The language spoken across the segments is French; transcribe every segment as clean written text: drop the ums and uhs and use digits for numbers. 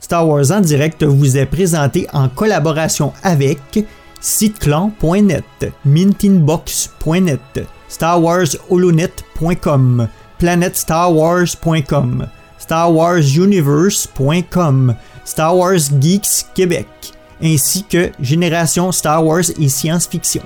Star Wars en direct vous est présenté en collaboration avec siteclan.net, mintinbox.net, starwarsholonet.com, planetstarwars.com, starwarsuniverse.com, Star Wars Geeks Québec, ainsi que Génération Star Wars et Science-Fiction.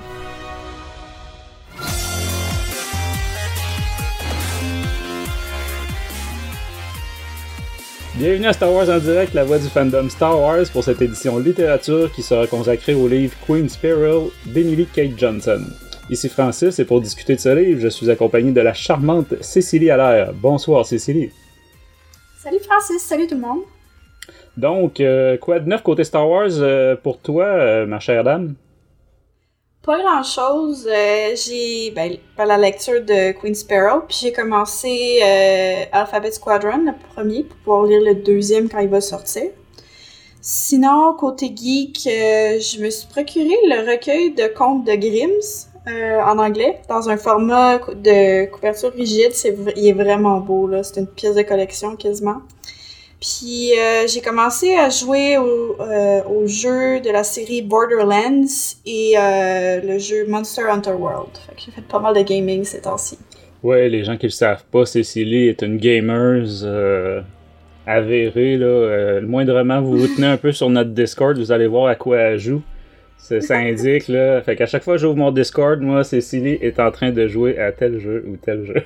Bienvenue à Star Wars en direct, la voix du fandom Star Wars pour cette édition littérature qui sera consacrée au livre Queen's Peril d'Emily Kate Johnson. Ici Francis et pour discuter de ce livre, je suis accompagné de la charmante Cécilie Allaire. Bonsoir Cécilie. Salut Francis, salut tout le monde. Donc, quoi de neuf côté Star Wars pour toi, ma chère dame? Pas grand-chose. J'ai par la lecture de Queen's Peril, puis j'ai commencé Alphabet Squadron, le premier, pour pouvoir lire le deuxième quand il va sortir. Sinon, côté geek, je me suis procuré le recueil de contes de Grimm's en anglais, dans un format de couverture rigide. Il est vraiment beau, là. C'est une pièce de collection quasiment. Puis j'ai commencé à jouer au jeu de la série Borderlands et le jeu Monster Hunter World. Fait que j'ai fait pas mal de gaming ces temps-ci. Ouais, les gens qui le savent pas, Cécilie est une gamer avérée. Là, moindrement, vous vous tenez un peu sur notre Discord, vous allez voir à quoi elle joue. Ça indique, là. Fait qu'à chaque fois que j'ouvre mon Discord, moi, Cécilie est en train de jouer à tel jeu ou tel jeu.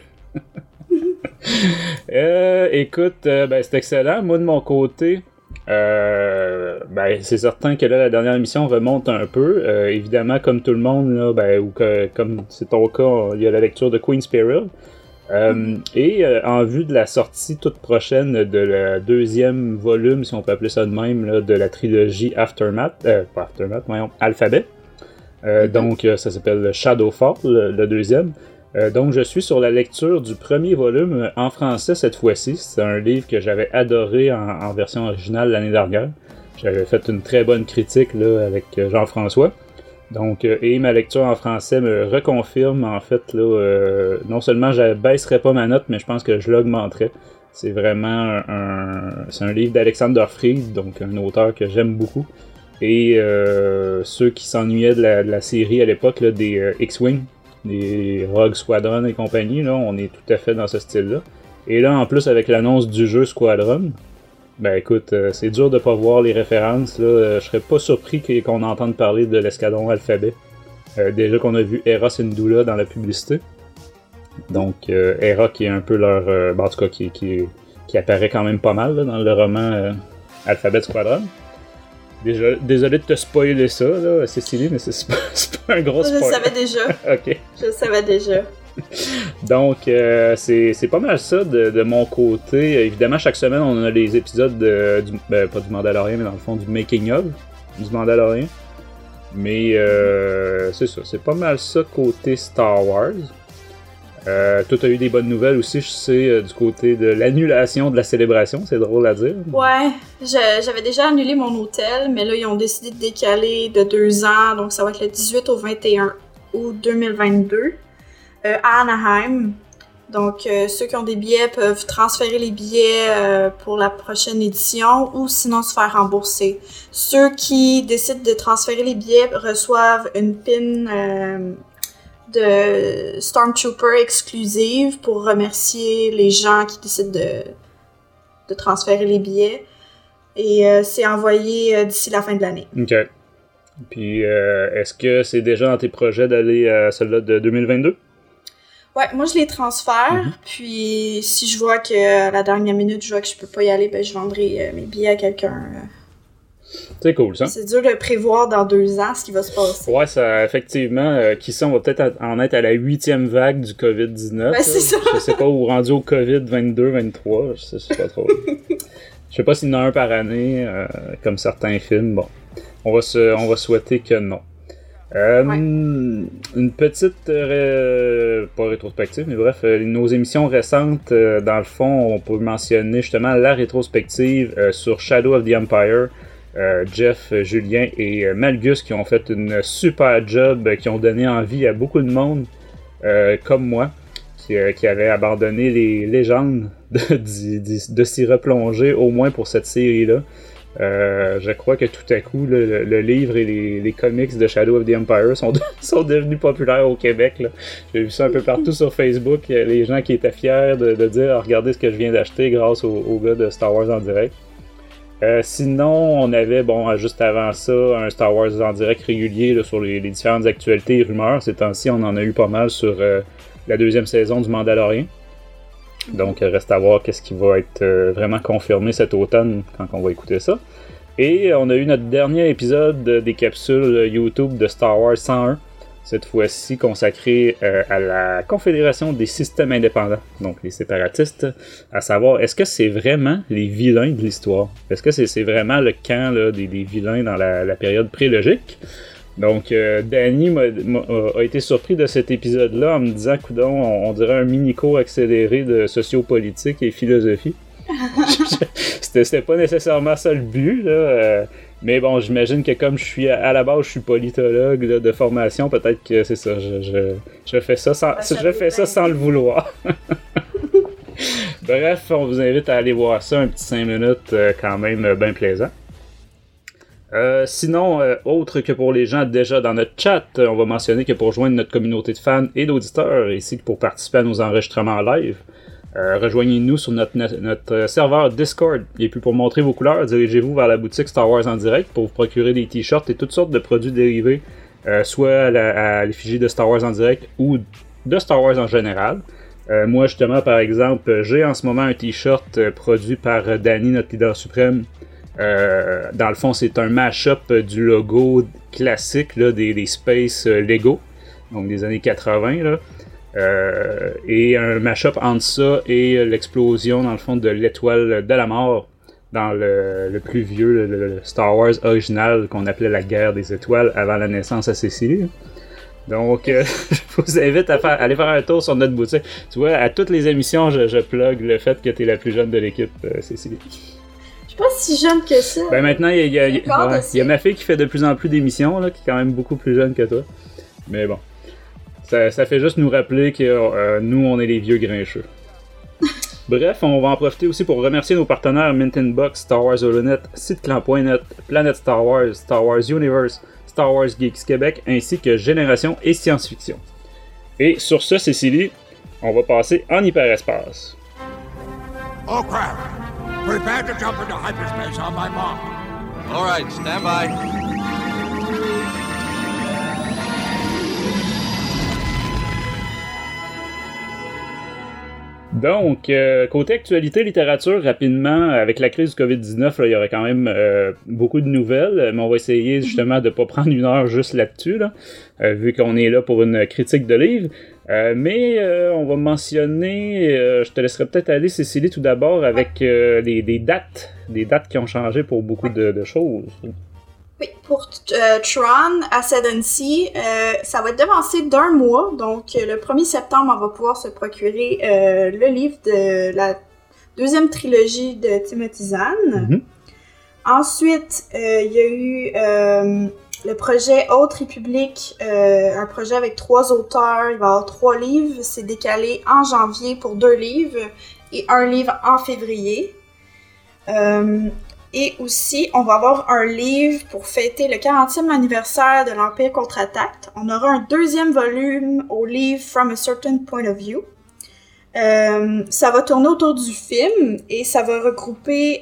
Écoute, c'est excellent. Moi, de mon côté, c'est certain que là, la dernière émission remonte un peu. Évidemment, comme tout le monde, là, comme c'est ton cas, il y a la lecture de Queen's Peril. En vue de la sortie toute prochaine de la deuxième volume, si on peut appeler ça de même, là, de la trilogie Alphabet. Donc, ça s'appelle Shadowfall, le deuxième. Donc, je suis sur la lecture du premier volume en français cette fois-ci. C'est un livre que j'avais adoré en version originale l'année dernière. J'avais fait une très bonne critique là, avec Jean-François. Donc, et ma lecture en français me reconfirme, en fait, là, non seulement je baisserai pas ma note, mais je pense que je l'augmenterai. C'est vraiment c'est un livre d'Alexander Freed, donc un auteur que j'aime beaucoup. Et ceux qui s'ennuyaient de la série à l'époque, là, des X-Wing, des Rogue Squadron et compagnie, là, on est tout à fait dans ce style-là. Et là, en plus, avec l'annonce du jeu Squadron, ben écoute, c'est dur de pas voir les références, là. Je serais pas surpris qu'on entende parler de l'escadron Alphabet. Déjà qu'on a vu Hera Syndulla dans la publicité. Donc, Hera qui est un peu leur... en tout cas, qui apparaît quand même pas mal là, dans le roman Alphabet Squadron. Désolé de te spoiler ça, là, Cécilie, mais c'est pas un gros spoiler. Je le savais déjà. Ok. Je le savais déjà. Donc, c'est pas mal ça de mon côté. Évidemment, chaque semaine, on a les épisodes pas du Mandalorian, mais dans le fond, du Making of du Mandalorian. Mais c'est ça, c'est pas mal ça côté Star Wars. Toi, t'as eu des bonnes nouvelles aussi, je sais, du côté de l'annulation de la célébration, c'est drôle à dire. Ouais, j'avais déjà annulé mon hôtel, mais là, ils ont décidé de décaler de 2 ans, donc ça va être le 18 au 21 août 2022 à Anaheim. Donc, ceux qui ont des billets peuvent transférer les billets pour la prochaine édition ou sinon se faire rembourser. Ceux qui décident de transférer les billets reçoivent une pin... de Stormtrooper exclusive pour remercier les gens qui décident de transférer les billets. Et c'est envoyé d'ici la fin de l'année. OK. Puis, est-ce que c'est déjà dans tes projets d'aller à celle-là de 2022? Ouais, moi je les transfère. Puis, si je vois que à la dernière minute, je vois que je peux pas y aller, ben je vendrai mes billets à quelqu'un. C'est cool, ça. C'est dur de prévoir dans 2 ans ce qui va se passer. Ouais, ça, effectivement, qui sait, on va peut-être en être à la 8e vague du COVID-19. Ben, c'est ça. Je sais pas où rendu au COVID-22, 23, je sais pas trop. Je sais pas s'il y en a un par année, comme certains films. Bon, on va souhaiter que non. Une petite, pas rétrospective, mais bref, nos émissions récentes, dans le fond, on peut mentionner justement la rétrospective sur Shadow of the Empire. Jeff, Julien et Malgus qui ont fait une super job, qui ont donné envie à beaucoup de monde, comme moi, qui avait abandonné les légendes de s'y replonger, au moins pour cette série-là. Je crois que tout à coup, le livre et les comics de Shadow of the Empire sont devenus populaires au Québec. Là. J'ai vu ça un peu partout sur Facebook, les gens qui étaient fiers de dire « Regardez ce que je viens d'acheter grâce au gars de Star Wars en direct ». Sinon, on avait, juste avant ça, un Star Wars en direct régulier là, sur les différentes actualités et rumeurs. Ces temps-ci, on en a eu pas mal sur la 2e saison du Mandalorian. Donc, reste à voir qu'est-ce qui va être vraiment confirmé cet automne quand on va écouter ça. Et on a eu notre dernier épisode des capsules YouTube de Star Wars 101, cette fois-ci consacré à la Confédération des systèmes indépendants, donc les séparatistes, à savoir, est-ce que c'est vraiment les vilains de l'histoire? Est-ce que c'est vraiment le camp là, des vilains dans la période prélogique? Donc, Danny a été surpris de cet épisode-là en me disant, coudonc, on dirait un mini-cours accéléré de sociopolitique et philosophie. C'était pas nécessairement ça le but, là. Mais bon, j'imagine que comme je suis à la base, je suis politologue là, de formation, peut-être que c'est ça. Je fais ça sans le vouloir. Bref, on vous invite à aller voir ça, un petit 5 minutes quand même bien plaisant. Sinon, autre que pour les gens déjà dans notre chat, on va mentionner que pour rejoindre notre communauté de fans et d'auditeurs, ainsi que pour participer à nos enregistrements live, rejoignez-nous sur notre serveur Discord. Et puis pour montrer vos couleurs, dirigez-vous vers la boutique Star Wars en direct pour vous procurer des t-shirts et toutes sortes de produits dérivés, soit à l'effigie de Star Wars en direct ou de Star Wars en général. Moi justement, par exemple, j'ai en ce moment un t-shirt produit par Danny, notre leader suprême. Dans le fond, c'est un mash-up du logo classique là, des Space Lego, donc des années 80 là. Et un mash-up entre ça et l'explosion dans le fond de l'étoile de la mort dans le plus vieux le Star Wars original qu'on appelait la guerre des étoiles avant la naissance à Cécilie. Donc je vous invite à aller faire un tour sur notre boutique. Tu vois, à toutes les émissions je plug le fait que t'es la plus jeune de l'équipe, Cécilie. Je suis pas si jeune que ça. Ben maintenant il y a ma fille qui fait de plus en plus d'émissions là, qui est quand même beaucoup plus jeune que toi. Mais bon. Ça fait juste nous rappeler que nous, on est les vieux grincheux. Bref, on va en profiter aussi pour remercier nos partenaires Mint in Box, Star Wars Holonet, Siteclan.net, Planète Star Wars, Star Wars Universe, Star Wars Geeks Québec, ainsi que Génération et Science-Fiction. Et sur ce, Cécilie, on va passer en hyperespace. Oh crap! Prepare to jump into hyperspace on my mark. All right, stand by. Donc, côté actualité, littérature, rapidement, avec la crise du COVID-19, là, il y aurait quand même beaucoup de nouvelles, mais on va essayer justement de ne pas prendre une heure juste là-dessus, là, vu qu'on est là pour une critique de livre. Mais on va mentionner, je te laisserai peut-être aller, Cécilie, tout d'abord, avec des dates qui ont changé pour beaucoup de choses. Oui, pour Tron Ascendancy, ça va être devancé d'1 mois. Donc, le 1er septembre, on va pouvoir se procurer le livre de la 2e trilogie de Timothy Zahn. Mm-hmm. Ensuite, il y a eu le projet Haute République, un projet avec 3 auteurs. Il va y avoir 3 livres. C'est décalé en janvier pour 2 livres et 1 livre en février. Et aussi, on va avoir un livre pour fêter le 40e anniversaire de l'Empire contre-attaque. On aura un 2e volume au livre From a Certain Point of View. Ça va tourner autour du film et ça va regrouper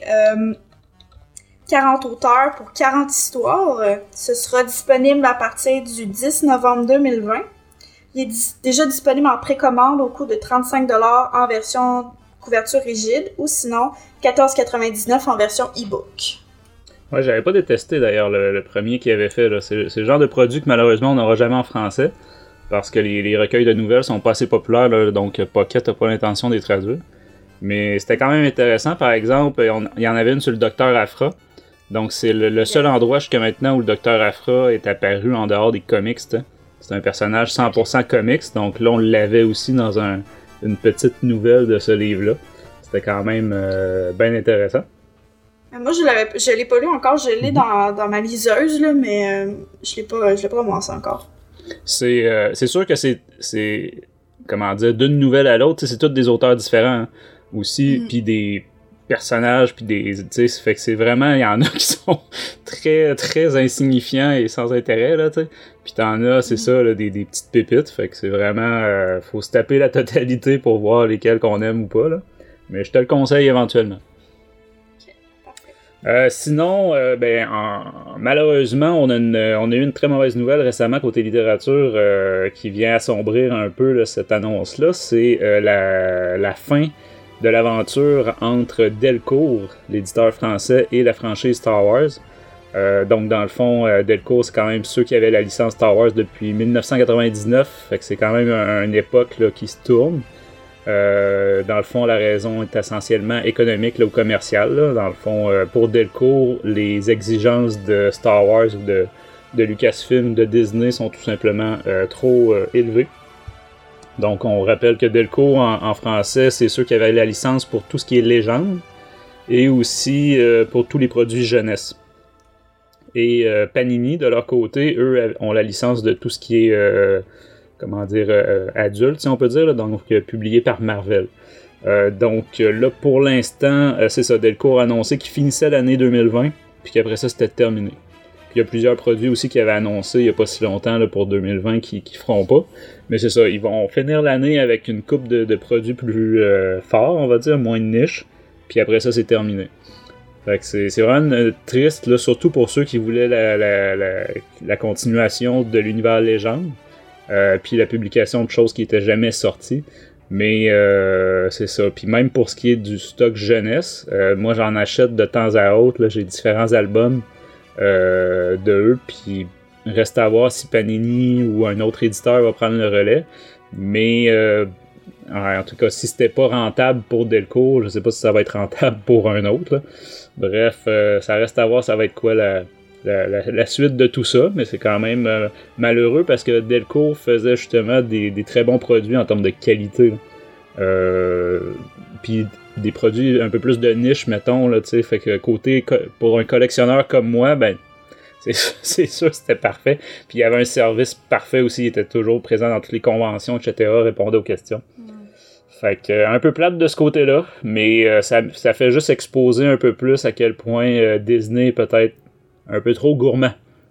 40 auteurs pour 40 histoires. Ce sera disponible à partir du 10 novembre 2020. Il est déjà disponible en précommande au coût de 35$ en version couverture rigide, ou sinon 14,99$ en version e-book. Ouais, j'avais pas détesté d'ailleurs le premier qu'il avait fait. Là. C'est le genre de produit que malheureusement on n'aura jamais en français, parce que les recueils de nouvelles sont pas assez populaires, là, donc Pocket n'a pas l'intention de les traduire. Mais c'était quand même intéressant. Par exemple, il y en avait une sur le Dr Aphra. Donc c'est le seul endroit jusqu'à maintenant où le Dr Aphra est apparu en dehors des comics. T'sais. C'est un personnage 100% comics, donc là on l'avait aussi dans une petite nouvelle de ce livre-là. C'était quand même bien intéressant. Moi, je l'ai pas lu encore. Je l'ai dans ma liseuse, là, mais je l'ai pas commencé encore. C'est sûr que c'est comment dire, d'une nouvelle à l'autre, c'est tous des auteurs différents hein, aussi, puis personnages, puis tu sais, ça fait que c'est vraiment, il y en a qui sont très, très insignifiants et sans intérêt, là, tu sais. Puis t'en as, c'est ça, là, des petites pépites, fait que c'est vraiment, faut se taper la totalité pour voir lesquels qu'on aime ou pas, là. Mais je te le conseille éventuellement. Sinon, malheureusement, on a eu une très mauvaise nouvelle récemment côté littérature qui vient assombrir un peu là, cette annonce-là. C'est la fin de l'aventure entre Delcourt, l'éditeur français, et la franchise Star Wars. Donc, dans le fond, Delcourt, c'est quand même ceux qui avaient la licence Star Wars depuis 1999. Fait que c'est quand même une époque là, qui se tourne. Dans le fond, la raison est essentiellement économique là, ou commerciale. Là. Dans le fond, pour Delcourt, les exigences de Star Wars ou de Lucasfilm, de Disney sont tout simplement trop élevées. Donc, on rappelle que Delcourt, en français, c'est ceux qui avaient la licence pour tout ce qui est légende et aussi pour tous les produits jeunesse. Et Panini, de leur côté, eux ont la licence de tout ce qui est... adulte, si on peut dire, là, donc publié par Marvel. Donc là, pour l'instant, c'est ça, Delcourt a annoncé qu'il finissait l'année 2020, puis qu'après ça, c'était terminé. Puis il y a plusieurs produits aussi qu'ils avaient annoncé il n'y a pas si longtemps là, pour 2020 qui feront pas. Mais c'est ça, ils vont finir l'année avec une coupe de produits plus forts, on va dire, moins de niche, puis après ça, c'est terminé. Fait que c'est vraiment triste, là, surtout pour ceux qui voulaient la continuation de l'univers légende. Puis la publication de choses qui n'étaient jamais sorties. Mais c'est ça. Puis même pour ce qui est du stock jeunesse, moi j'en achète de temps à autre. Là, j'ai différents albums de eux. Puis reste à voir si Panini ou un autre éditeur va prendre le relais. Mais en tout cas, si c'était pas rentable pour Delcourt, je sais pas si ça va être rentable pour un autre. Là. Bref, ça reste à voir ça va être quoi la suite de tout ça, mais c'est quand même malheureux parce que Delcourt faisait justement des très bons produits en termes de qualité. Puis des produits un peu plus de niche, mettons, là, tu sais, fait que pour un collectionneur comme moi, ben c'est sûr c'était parfait. Puis il y avait un service parfait aussi, il était toujours présent dans toutes les conventions, etc., répondait aux questions. Fait que un peu plate de ce côté-là, mais ça fait juste exposer un peu plus à quel point Disney est peut-être un peu trop gourmand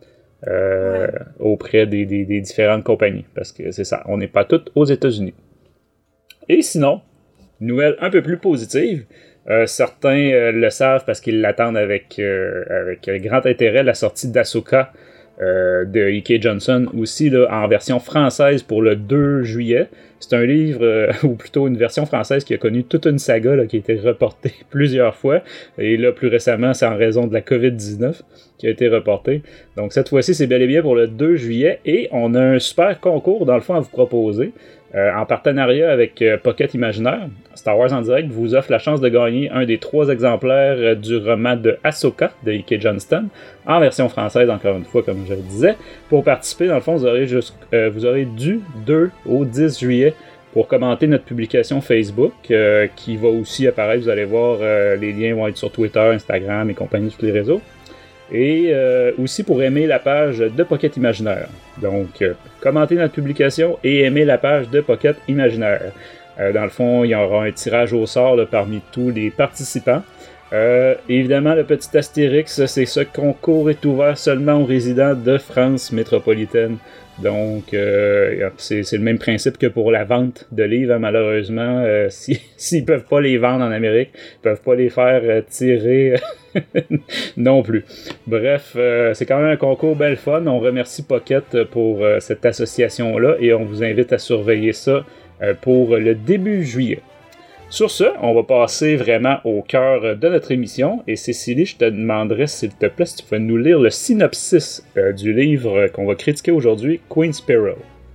auprès des différentes compagnies. Parce que c'est ça, on n'est pas tous aux États-Unis. Et sinon, nouvelle un peu plus positive, certains le savent parce qu'ils l'attendent avec grand intérêt, la sortie d'Ahsoka de E.K. Johnson, aussi là, en version française pour le 2 juillet. C'est un livre, ou plutôt une version française qui a connu toute une saga là, qui a été reportée plusieurs fois. Et là, plus récemment, c'est en raison de la COVID-19 qui a été reportée. Donc cette fois-ci, c'est bel et bien pour le 2 juillet. Et on a un super concours, dans le fond, à vous proposer. En partenariat avec Pocket Imaginaire, Star Wars en direct vous offre la chance de gagner un des 3 exemplaires du roman de Ahsoka de E.K. Johnston, en version française, encore une fois, comme je le disais. Pour participer, dans le fond, vous aurez du 2 au 10 juillet pour commenter notre publication Facebook, qui va aussi apparaître, vous allez voir, les liens vont être sur Twitter, Instagram et compagnie, tous les réseaux. Et aussi pour aimer la page de Pocket Imaginaire. Donc, commentez notre publication et aimez la page de Pocket Imaginaire. Dans le fond, il y aura un tirage au sort là, parmi tous les participants. Évidemment, le petit astérix, c'est ce concours est ouvert seulement aux résidents de France métropolitaine. Donc, c'est le même principe que pour la vente de livres, hein, malheureusement. S'ils peuvent pas les vendre en Amérique, ils peuvent pas les faire tirer non plus. Bref, c'est quand même un concours bel fun. On remercie Pocket pour cette association-là et on vous invite à surveiller ça pour le début juillet. Sur ce, on va passer vraiment au cœur de notre émission. Et Cécilie, je te demanderais, s'il te plaît, si tu pouvais nous lire le synopsis du livre qu'on va critiquer aujourd'hui, Queen Sparrow.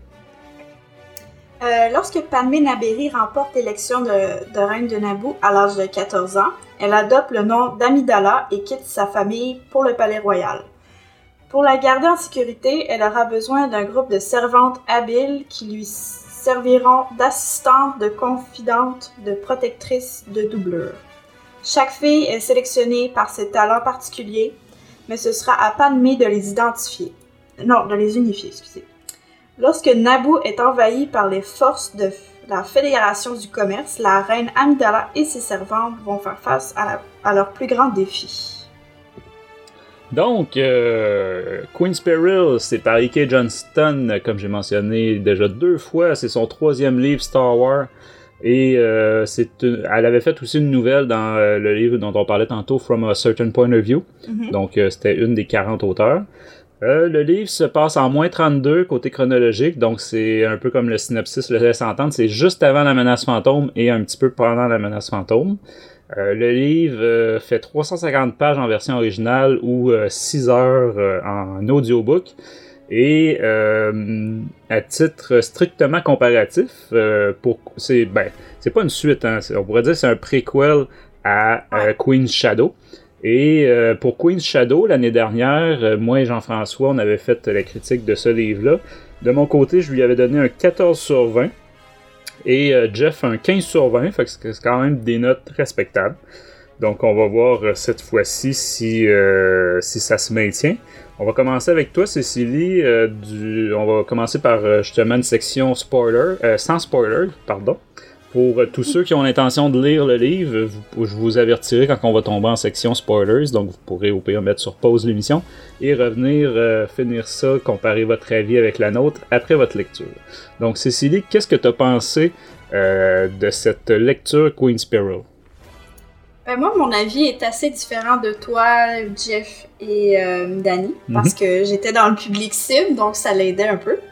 Lorsque Padmé Naberrie remporte l'élection de reine de Naboo à l'âge de 14 ans, elle adopte le nom d'Amidala et quitte sa famille pour le palais royal. Pour la garder en sécurité, elle aura besoin d'un groupe de servantes habiles qui lui serviront d'assistantes, de confidentes, de protectrices, de doublures. Chaque fille est sélectionnée par ses talents particuliers, mais ce sera à Padmé de les unifier. Lorsque Naboo est envahi par les forces de la Fédération du commerce, la reine Amidala et ses servantes vont faire face à leur plus grand défi. Donc, Queen's Peril, c'est par E.K. Johnston, comme j'ai mentionné déjà 2 fois, c'est son 3e livre Star Wars. Et elle avait fait aussi une nouvelle dans le livre dont on parlait tantôt, From a Certain Point of View. Mm-hmm. Donc, c'était une des 40 auteurs. Le livre se passe en moins 32 côté chronologique, donc c'est un peu comme le synopsis le laisse entendre, c'est juste avant la menace fantôme et un petit peu pendant la menace fantôme. Le livre fait 350 pages en version originale ou 6 heures en audiobook. Et à titre strictement comparatif, c'est pas une suite, hein, on pourrait dire que c'est un préquel à Queen's Shadow. Et pour Queen's Shadow, l'année dernière, moi et Jean-François, on avait fait la critique de ce livre-là. De mon côté, je lui avais donné un 14/20 et Jeff un 15/20, fait que c'est quand même des notes respectables. Donc on va voir cette fois-ci si ça se maintient. On va commencer avec toi, Cécilie. On va commencer par justement une section spoiler, sans spoiler, pardon. Pour tous ceux qui ont l'intention de lire le livre, je vous avertirai quand on va tomber en section spoilers, donc vous pourrez au pire mettre sur pause l'émission et revenir finir ça, comparer votre avis avec la nôtre après votre lecture. Donc Cécilie, qu'est-ce que tu as pensé de cette lecture Queen's Peril? Ben moi, mon avis est assez différent de toi, Jeff et Danny, parce que j'étais dans le public cible, donc ça l'aidait un peu.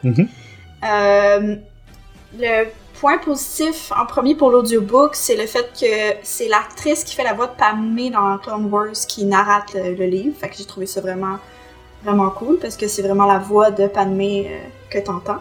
Le point positif en premier pour l'audiobook, c'est le fait que c'est l'actrice qui fait la voix de Padmé dans Clone Wars qui narrate le livre. Fait que j'ai trouvé ça vraiment, vraiment cool parce que c'est vraiment la voix de Padmé que t'entends.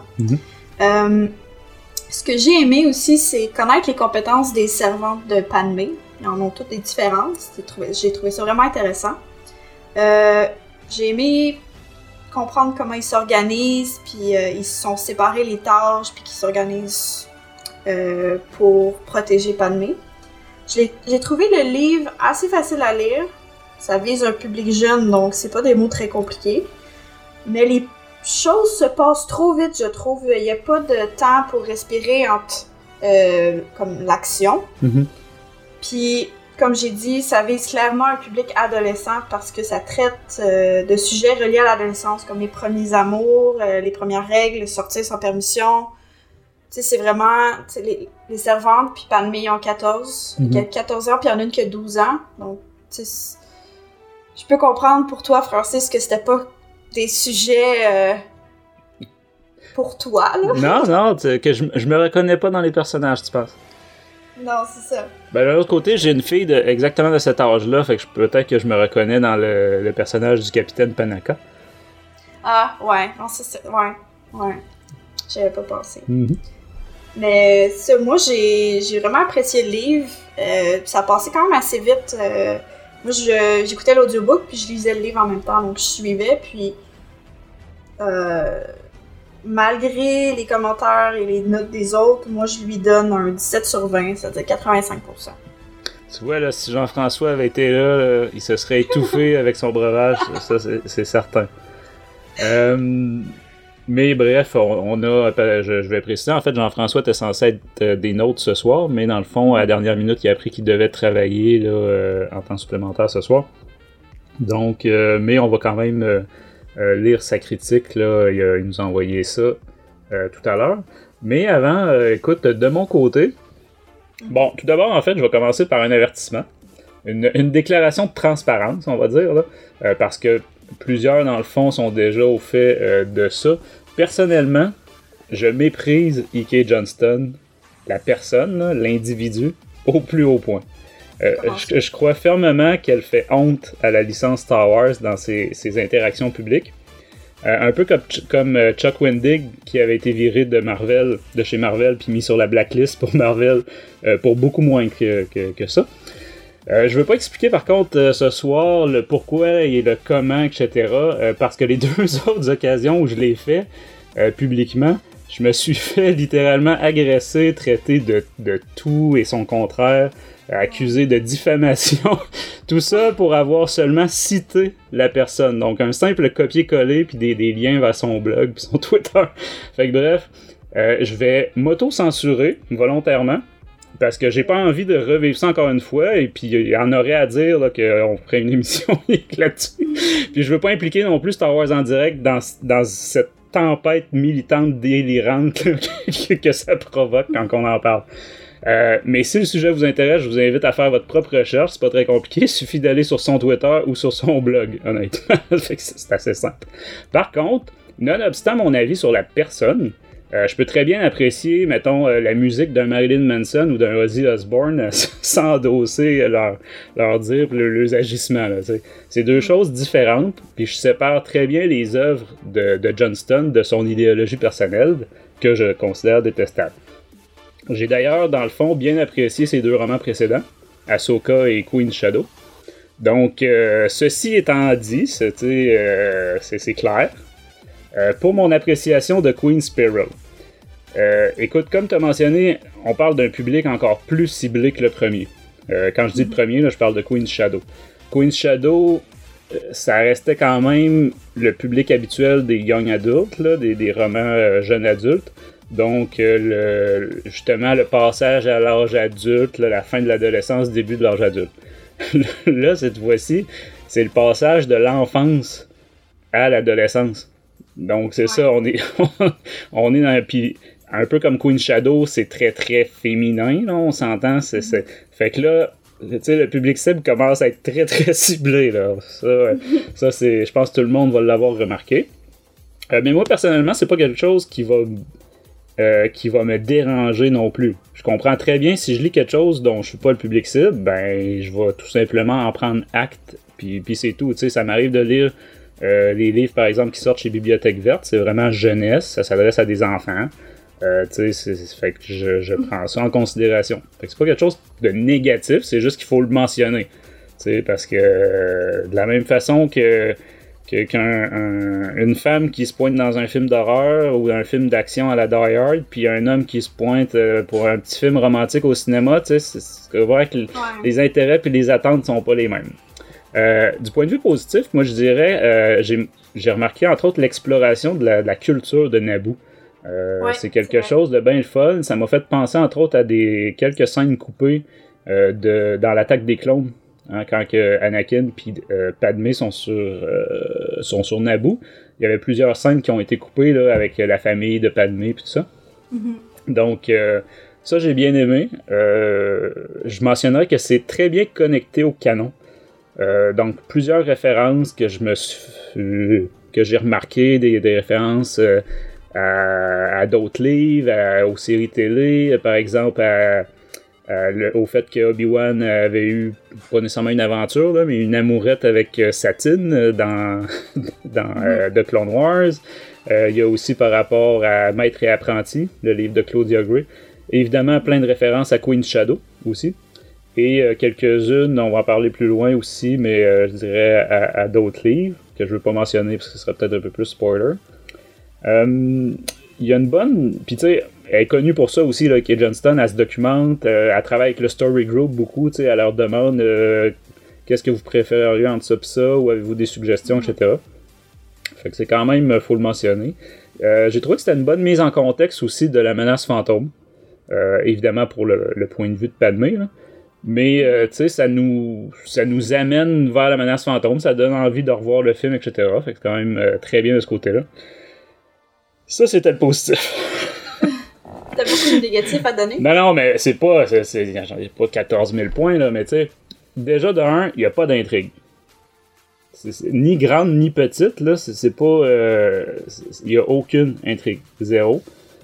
Ce que j'ai aimé aussi, c'est connaître les compétences des servantes de Padmé. Ils en ont toutes des différences. J'ai trouvé ça vraiment intéressant. J'ai aimé comprendre comment ils s'organisent, puis ils se sont séparés les tâches, puis qu'ils s'organisent pour protéger Padmé. J'ai trouvé le livre assez facile à lire. Ça vise un public jeune, donc c'est pas des mots très compliqués. Mais les choses se passent trop vite, je trouve. Il n'y a pas de temps pour respirer entre comme l'action. Puis, comme j'ai dit, ça vise clairement un public adolescent parce que ça traite de sujets reliés à l'adolescence, comme les premiers amours, les premières règles, sortir sans permission. Tu sais, c'est vraiment... Les servantes, puis Padmé, ils ont 14. Il y a 14 ans, puis il y en a une qui a 12 ans. Donc, tu sais, je peux comprendre pour toi, Francis, que c'était pas des sujets pour toi, là. Non, que je me reconnais pas dans les personnages, tu penses? Non, c'est ça. Ben, de l'autre côté, j'ai une fille exactement de cet âge-là, fait que peut-être que je me reconnais dans le personnage du capitaine Panaka. Ah, ouais. Non, c'est ça. Ouais. J'avais pas pensé. Mais ça, moi, j'ai vraiment apprécié le livre. Ça passait quand même assez vite. Moi, j'écoutais l'audiobook, puis je lisais le livre en même temps, donc je suivais, puis... malgré les commentaires et les notes des autres, moi, je lui donne un 17/20, c'est-à-dire 85%. Tu vois, là, si Jean-François avait été là, il se serait étouffé avec son breuvage, ça, c'est certain. Mais bref, je vais préciser, en fait, Jean-François était censé être des nôtres ce soir, mais dans le fond, à la dernière minute, il a appris qu'il devait travailler là, en temps supplémentaire ce soir. Donc, mais on va quand même... lire sa critique, là, il nous a envoyé ça tout à l'heure. Mais avant, écoute, de mon côté, bon, tout d'abord, en fait, je vais commencer par un avertissement. Une déclaration de transparence, on va dire, là, parce que plusieurs, dans le fond, sont déjà au fait de ça. Personnellement, je méprise E.K. Johnston, la personne, là, l'individu, au plus haut point. Je crois fermement qu'elle fait honte à la licence Star Wars dans ses interactions publiques. Un peu comme Chuck Wendig, qui avait été viré de chez Marvel, puis mis sur la blacklist pour Marvel, pour beaucoup moins que ça. Je veux pas expliquer par contre ce soir le pourquoi et le comment, etc. Parce que les 2 autres occasions où je l'ai fait publiquement, je me suis fait littéralement agresser, traiter de tout et son contraire, accusé de diffamation. Tout ça pour avoir seulement cité la personne. Donc un simple copier-coller puis des liens vers son blog puis son Twitter. Fait que bref, Je vais m'auto-censurer volontairement. Parce que j'ai pas envie de revivre ça encore une fois, et puis il y en aurait à dire là, qu'on ferait une émission là-dessus. Puis je veux pas impliquer non plus Star Wars en direct dans cette tempête militante délirante que ça provoque quand on en parle. Mais si le sujet vous intéresse, je vous invite à faire votre propre recherche, c'est pas très compliqué, il suffit d'aller sur son Twitter ou sur son blog, honnêtement. Fait que c'est assez simple. Par contre, nonobstant mon avis sur la personne, je peux très bien apprécier, mettons, la musique d'un Marilyn Manson ou d'un Ozzy Osbourne sans endosser leur dire leurs agissements. Là, c'est deux choses différentes, puis je sépare très bien les œuvres de Johnston de son idéologie personnelle, que je considère détestable. J'ai d'ailleurs, dans le fond, bien apprécié ses deux romans précédents, Ahsoka et Queen's Shadow. Donc, ceci étant dit, c'est clair. Pour mon appréciation de Queen's Peril. Écoute, comme tu as mentionné, on parle d'un public encore plus ciblé que le premier. Quand je dis le premier, là, je parle de Queen's Shadow. Queen's Shadow, ça restait quand même le public habituel des young adultes, là, des romans jeunes adultes. Donc, justement, le passage à l'âge adulte, là, la fin de l'adolescence, début de l'âge adulte. Là, cette fois-ci, c'est le passage de l'enfance à l'adolescence. Donc, c'est ça, on est dans... Puis, un peu comme Queen's Shadow, c'est très, très féminin, là, on s'entend. Fait que là, tu sais, le public cible commence à être très, très ciblé, là. Ça c'est... Je pense que tout le monde va l'avoir remarqué. Mais moi, personnellement, c'est pas quelque chose qui va me déranger non plus. Je comprends très bien, si je lis quelque chose dont je suis pas le public cible, ben, je vais tout simplement en prendre acte, puis c'est tout. Tu sais, ça m'arrive de lire les livres, par exemple, qui sortent chez Bibliothèque Verte, c'est vraiment jeunesse, ça s'adresse à des enfants. Tu sais, fait que je prends ça en considération. Fait que c'est pas quelque chose de négatif, c'est juste qu'il faut le mentionner. Tu sais, parce que de la même façon qu'une femme qui se pointe dans un film d'horreur ou un film d'action à la Die Hard, puis un homme qui se pointe pour un petit film romantique au cinéma, tu sais, c'est vrai que les intérêts et les attentes sont pas les mêmes. Du point de vue positif, moi je dirais, j'ai remarqué entre autres l'exploration de la culture de Naboo. C'est quelque chose de bien le fun. Ça m'a fait penser entre autres à quelques scènes coupées dans l'attaque des clones. Hein, quand Anakin et Padmé sont sur Naboo, il y avait plusieurs scènes qui ont été coupées là, avec la famille de Padmé et tout ça. Mm-hmm. Donc, ça, j'ai bien aimé. Je mentionnerais que c'est très bien connecté au canon. Donc, plusieurs références que j'ai remarquées, des références à d'autres livres, aux séries télé, par exemple au fait que Obi-Wan avait eu, pas nécessairement une aventure, là, mais une amourette avec Satine dans The Clone Wars. Il y a aussi par rapport à Maître et Apprenti, le livre de Claudia Gray. Et évidemment, plein de références à Queen's Shadow aussi. Et quelques-unes, on va en parler plus loin aussi, mais je dirais à d'autres livres, que je ne veux pas mentionner parce que ce serait peut-être un peu plus spoiler. Il y a une bonne... Puis tu sais, elle est connue pour ça aussi, là, Kate Johnston, elle se documente, elle travaille avec le Story Group beaucoup, tu sais, elle leur demande qu'est-ce que vous préféreriez entre ça et ça, ou avez-vous des suggestions, etc. Fait que c'est quand même, faut le mentionner. J'ai trouvé que c'était une bonne mise en contexte aussi de la menace fantôme, évidemment pour le point de vue de Padmé, là. Mais tu sais, ça nous amène vers la menace fantôme, ça donne envie de revoir le film, etc. Fait que c'est quand même très bien de ce côté-là. Ça, c'était le positif. T'as beaucoup de négatifs à donner? Non, mais c'est pas 14 000 points, là, mais tu sais, déjà de 1, il n'y a pas d'intrigue. C'est ni grande ni petite, là, c'est pas... Il n'y a aucune intrigue. Zéro.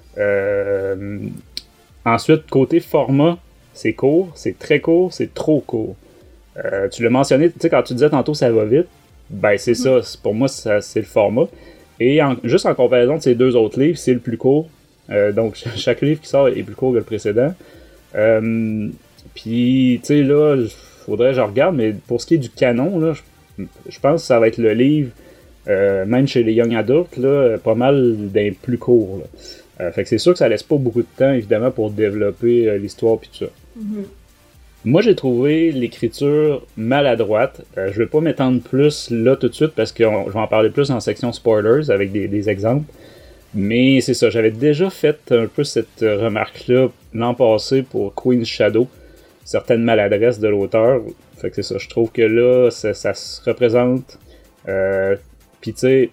Ensuite, côté format, c'est court, c'est très court, c'est trop court. Tu l'as mentionné, tu sais, quand tu disais tantôt ça va vite, ben c'est ça, pour moi, c'est le format. Et juste en comparaison de ces deux autres livres, c'est le plus court. Donc, chaque livre qui sort est plus court que le précédent. Puis, tu sais, là, faudrait que je regarde, mais pour ce qui est du canon, là, je pense que ça va être le livre, même chez les young adults, là, pas mal d'un plus court. Là. Fait que c'est sûr que ça laisse pas beaucoup de temps, évidemment, pour développer l'histoire puis tout ça. Mm-hmm. Moi, j'ai trouvé l'écriture maladroite. Je vais pas m'étendre plus là tout de suite parce que je vais en parler plus en section spoilers avec des exemples. Mais c'est ça, j'avais déjà fait un peu cette remarque-là l'an passé pour Queen's Shadow, certaines maladresses de l'auteur. Fait que c'est ça, je trouve que là, ça se représente. Puis tu sais,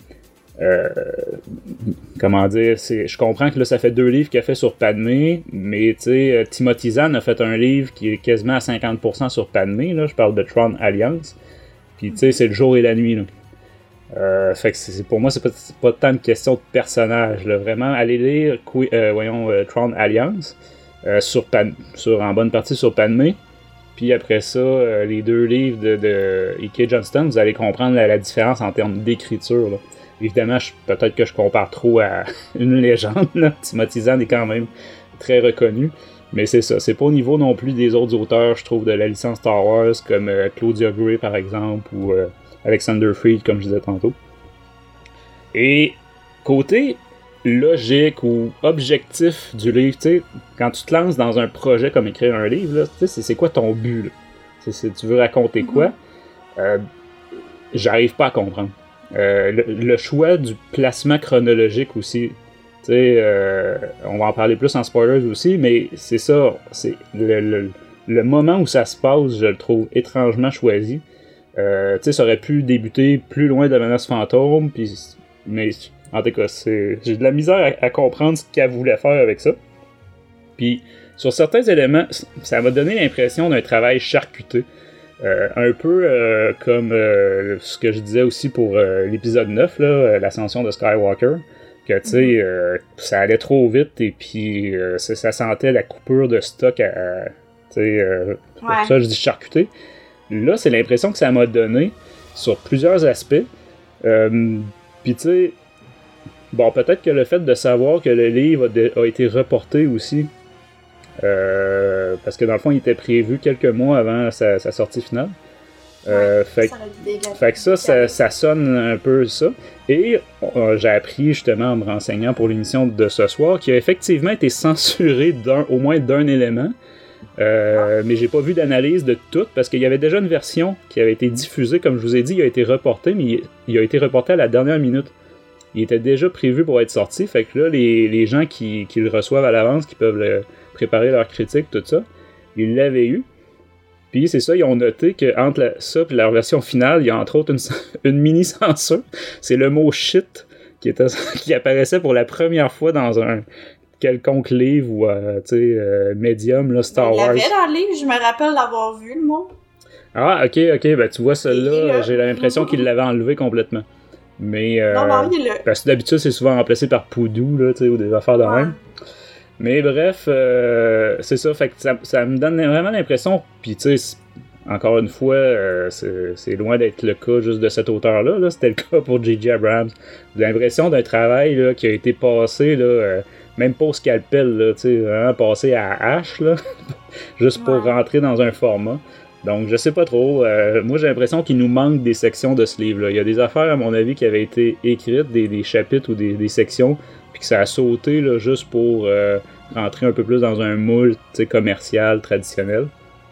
comment dire, je comprends que là, ça fait 2 livres qu'il a fait sur Padmé, mais tu sais, Timothy Zahn a fait un livre qui est quasiment à 50% sur Padmé, là, je parle de Tron Alliance. Puis tu sais, c'est le jour et la nuit, là. Fait que pour moi, c'est pas tant une question de personnage, là. Vraiment, allez lire Tron Alliance en bonne partie sur Padmé. Puis après ça, les 2 livres de E.K. Johnston, vous allez comprendre la différence en termes d'écriture, là. Évidemment, peut-être que je compare trop à une légende, là. Timothy Zahn est quand même très reconnu. Mais c'est ça, c'est pas au niveau non plus des autres auteurs, je trouve, de la licence Star Wars, comme Claudia Gray, par exemple, ou Alexander Freed, comme je disais tantôt. Et côté logique ou objectif du livre, tu sais, quand tu te lances dans un projet comme écrire un livre, là, c'est quoi ton but, là? Tu veux raconter quoi? J'arrive pas à comprendre. Le choix du placement chronologique aussi, tu sais, on va en parler plus en spoilers aussi, mais c'est ça, c'est le moment où ça se passe, je le trouve étrangement choisi. Tu sais, ça aurait pu débuter plus loin de la menace fantôme, mais en tout cas, j'ai de la misère à comprendre ce qu'elle voulait faire avec ça. Puis, sur certains éléments, ça m'a donné l'impression d'un travail charcuté. Un peu comme ce que je disais aussi pour l'épisode 9, là, l'ascension de Skywalker, que tu sais, ça allait trop vite et puis ça sentait la coupure de stock pour ça je dis charcuté. Là, c'est l'impression que ça m'a donné sur plusieurs aspects. Puis tu sais, bon, peut-être que le fait de savoir que le livre a été reporté aussi, parce que dans le fond, il était prévu quelques mois avant sa sortie finale. Fait que ça sonne un peu ça. Et j'ai appris justement en me renseignant pour l'émission de ce soir qu'il a effectivement été censuré au moins d'un élément. Mais j'ai pas vu d'analyse de tout parce qu'il y avait déjà une version qui avait été diffusée, comme je vous ai dit, il a été reporté, mais il a été reporté à la dernière minute. Il était déjà prévu pour être sorti, fait que là, les gens qui le reçoivent à l'avance, qui peuvent préparer leur critique, tout ça, ils l'avaient eu. Puis c'est ça, ils ont noté qu'entre ça et leur version finale, il y a entre autres une mini-censure. C'est le mot « shit » qui apparaissait pour la première fois dans un quelconque livre ou médium, là, Star Wars. Il l'avait dans le livre, je me rappelle l'avoir vu, le mot. Ah, ok, ben tu vois, celle-là, j'ai l'impression qu'il l'avait enlevé complètement. Mais, non, il est là. Parce que d'habitude, c'est souvent remplacé par Poudou, là, ou des affaires de même. Mais bref, c'est ça, fait que ça me donne vraiment l'impression, puis tu sais, encore une fois, c'est loin d'être le cas juste de cet auteur-là, là, c'était le cas pour J.J. Abrams. J'ai l'impression d'un travail là, qui a été passé, là, même pas au scalpel, là, tu sais, vraiment passé à hache, là, juste pour rentrer dans un format. Donc, je sais pas trop. Moi, j'ai l'impression qu'il nous manque des sections de ce livre-là. Il y a des affaires, à mon avis, qui avaient été écrites, des chapitres ou des sections, puis que ça a sauté là, juste pour rentrer un peu plus dans un moule commercial, traditionnel.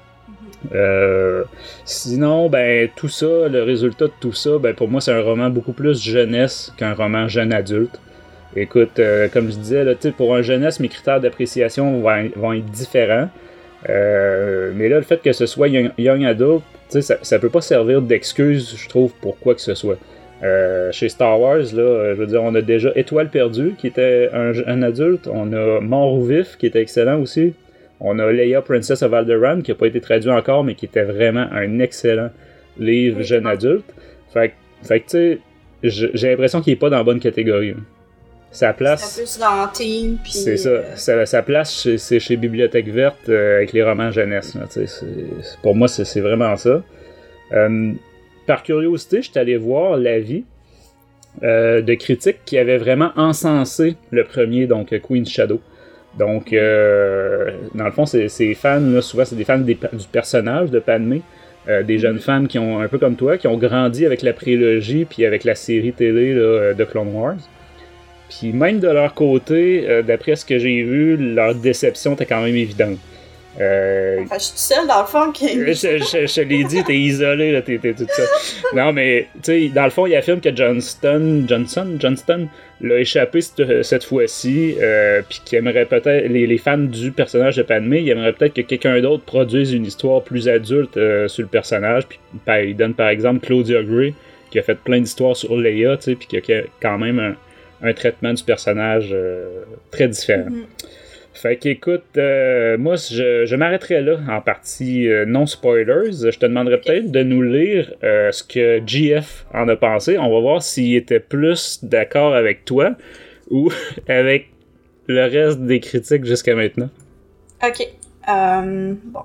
Sinon, ben tout ça, le résultat de tout ça, ben pour moi, c'est un roman beaucoup plus jeunesse qu'un roman jeune adulte. Écoute, comme je disais, là, pour un jeunesse, mes critères d'appréciation vont être différents. Mais là, le fait que ce soit young adult, ça peut pas servir d'excuse, je trouve, pour quoi que ce soit. Chez Star Wars, là, je veux dire, on a déjà Étoile perdue, qui était un adulte. On a Mort ou Vif, qui était excellent aussi. On a Leia, Princess of Alderaan, qui n'a pas été traduit encore, mais qui était vraiment un excellent livre jeune adulte. Fait que tu sais, j'ai l'impression qu'il n'est pas dans la bonne catégorie. Là. Sa place... C'est plus dans Teen, puis... C'est ça. Sa place, c'est chez Bibliothèque Verte avec les romans jeunesse. Là, pour moi, c'est vraiment ça. Par curiosité, je suis allé voir l'avis de critiques qui avaient vraiment encensé le premier, donc Queen's Shadow. Donc, dans le fond, ces fans, là, souvent, c'est des fans du personnage de Padmé. Des jeunes fans qui ont, un peu comme toi, qui ont grandi avec la prélogie puis avec la série télé là, de Clone Wars. Puis même de leur côté, d'après ce que j'ai vu, leur déception était quand même évidente. Enfin, je suis seule dans le fond qui... Je l'ai dit, t'es isolé, là, t'es tout ça. Non, mais, tu sais, dans le fond, il affirme que Johnston l'a échappé cette fois-ci, puis qu'il aimerait peut-être, les fans du personnage de Padmé, il aimerait peut-être que quelqu'un d'autre produise une histoire plus adulte sur le personnage, puis il donne par exemple Claudia Gray, qui a fait plein d'histoires sur Leia, tu sais, puis qui a quand même un traitement du personnage très différent. Mm-hmm. Fait qu'écoute, moi je m'arrêterai là en partie non spoilers. Je te demanderais peut-être de nous lire ce que GF en a pensé. On va voir s'il était plus d'accord avec toi ou avec le reste des critiques jusqu'à maintenant. Ok. Bon.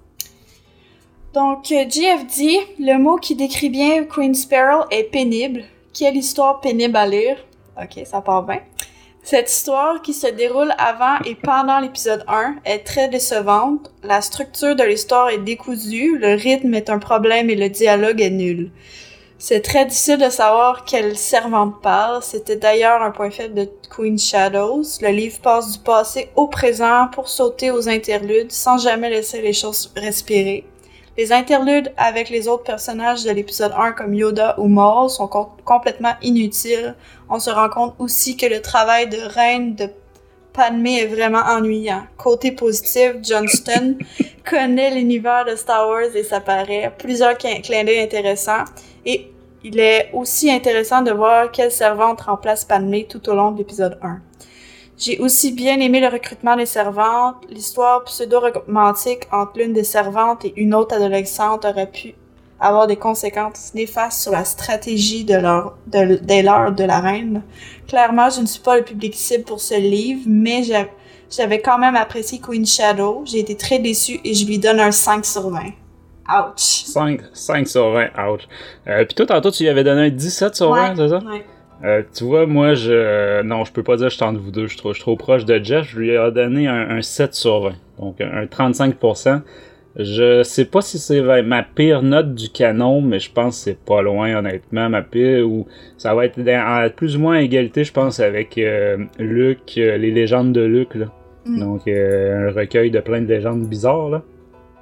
Donc, GF dit, le mot qui décrit bien Queen Sparrow est pénible. Quelle histoire pénible à lire. Ok, ça part bien. Cette histoire, qui se déroule avant et pendant l'épisode 1, est très décevante. La structure de l'histoire est décousue, le rythme est un problème et le dialogue est nul. C'est très difficile de savoir quelle servante parle. C'était d'ailleurs un point faible de Queen Shadows. Le livre passe du passé au présent pour sauter aux interludes sans jamais laisser les choses respirer. Les interludes avec les autres personnages de l'épisode 1 comme Yoda ou Maul sont complètement inutiles. On se rend compte aussi que le travail de reine de Padmé est vraiment ennuyant. Côté positif, Johnston connaît l'univers de Star Wars et ça paraît. Plusieurs clins d'œil intéressants. Et il est aussi intéressant de voir quelle servante remplace Padmé tout au long de l'épisode 1. J'ai aussi bien aimé le recrutement des servantes. L'histoire pseudo-romantique entre l'une des servantes et une autre adolescente aurait pu avoir des conséquences néfastes sur la stratégie des leurs de la reine. Clairement, je ne suis pas le public cible pour ce livre, mais j'avais quand même apprécié Queen Shadow. J'ai été très déçue et je lui donne un 5 sur 20. Ouch! 5 sur 20, ouch. Puis toi, tantôt, tu lui avais donné un 17 sur 20, c'est ça? Ouais. Tu vois, moi, non, je peux pas dire que je suis entre vous deux. Je suis trop proche de Jeff. Je lui ai donné un 7 sur 20. Donc, un 35%. Je sais pas si c'est ma pire note du canon, mais je pense que c'est pas loin, honnêtement, ma pire. Ou ça va être plus ou moins à égalité, je pense, avec Luke, les légendes de Luke, là. Donc, un recueil de plein de légendes bizarres, là.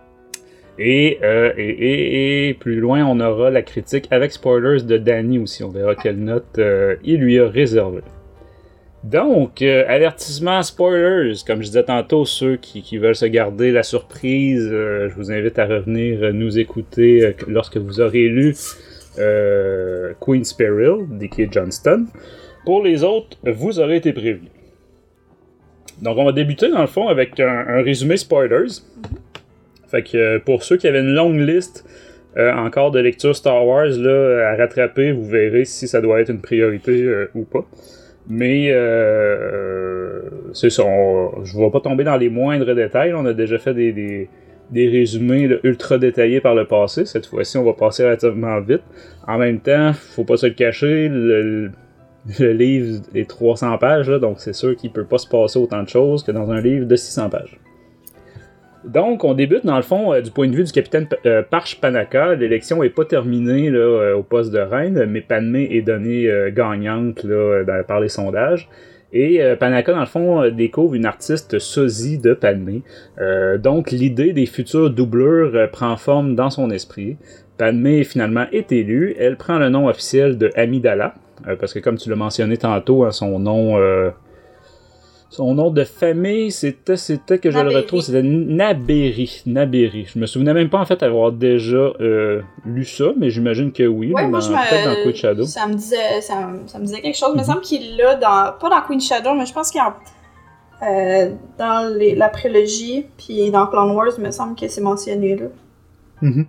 Et plus loin, on aura la critique avec spoilers de Danny aussi. On verra quelle note il lui a réservé. Donc, avertissement spoilers. Comme je disais tantôt, ceux qui veulent se garder la surprise, je vous invite à revenir nous écouter lorsque vous aurez lu Queen Sparrow d'E.K. Johnston. Pour les autres, vous aurez été prévenus. Donc, on va débuter dans le fond avec un résumé spoilers. Fait que pour ceux qui avaient une longue liste encore de lecture Star Wars là, à rattraper, vous verrez si ça doit être une priorité ou pas. Mais c'est ça, je ne vais pas tomber dans les moindres détails. On a déjà fait des résumés là, ultra détaillés par le passé. Cette fois-ci, on va passer relativement vite. En même temps, faut pas se le cacher, le livre est 300 pages, là, donc c'est sûr qu'il peut pas se passer autant de choses que dans un livre de 600 pages. Donc, on débute dans le fond du point de vue du capitaine Parch Panaka. L'élection n'est pas terminée là, au poste de reine, mais Padmé est donnée gagnante là, par les sondages. Et Panaka, dans le fond, découvre une artiste sosie de Padmé. Donc, l'idée des futures doublures prend forme dans son esprit. Padmé, finalement, est élue. Elle prend le nom officiel de Amidala, parce que, comme tu l'as mentionné tantôt, hein, son nom de famille, c'était que je le retrouve, c'était Naberi. Je me souvenais même pas en fait avoir déjà lu ça, mais j'imagine que oui. Ouais, moi peut-être dans Queen Shadow. Ça me disait quelque chose. Il me semble qu'il l'a pas dans Queen Shadow, mais je pense qu'il y a dans la prélogie, puis dans Clone Wars, il me semble que c'est mentionné là. Mm-hmm.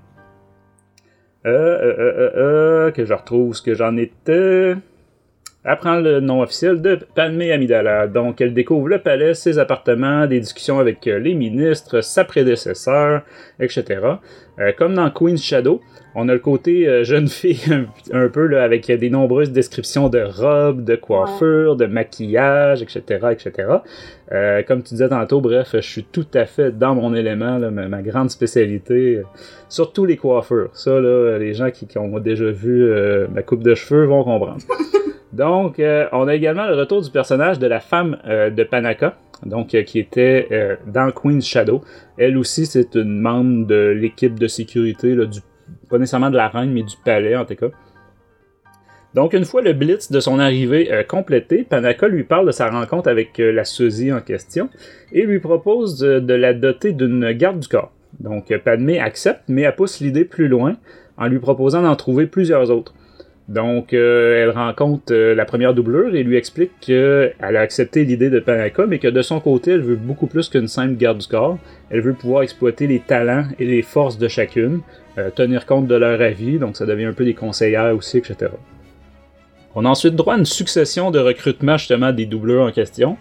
Que je retrouve ce que j'en étais. Apprend le nom officiel de Padmé Amidala. Donc, elle découvre le palais, ses appartements, des discussions avec les ministres, sa prédécesseur, etc. Comme dans Queen's Shadow, on a le côté jeune fille un peu là, avec des nombreuses descriptions de robes, de coiffure, de maquillage, etc. etc. Comme tu disais tantôt, bref, je suis tout à fait dans mon élément, là, ma grande spécialité, surtout les coiffures. Ça, là, les gens qui ont déjà vu ma coupe de cheveux vont comprendre. Donc, on a également le retour du personnage de la femme de Panaka, donc qui était dans Queen's Shadow. Elle aussi, c'est une membre de l'équipe de sécurité, là, pas nécessairement de la reine, mais du palais en tout cas. Donc, une fois le blitz de son arrivée complété, Panaka lui parle de sa rencontre avec la Suzy en question et lui propose de la doter d'une garde du corps. Donc, Padmé accepte, mais elle pousse l'idée plus loin en lui proposant d'en trouver plusieurs autres. Donc, elle rencontre la première doublure et lui explique qu'elle a accepté l'idée de Panaka, mais que de son côté, elle veut beaucoup plus qu'une simple garde du corps. Elle veut pouvoir exploiter les talents et les forces de chacune, tenir compte de leur avis, donc ça devient un peu des conseillères aussi, etc. On a ensuite droit à une succession de recrutements justement des doubleurs en question,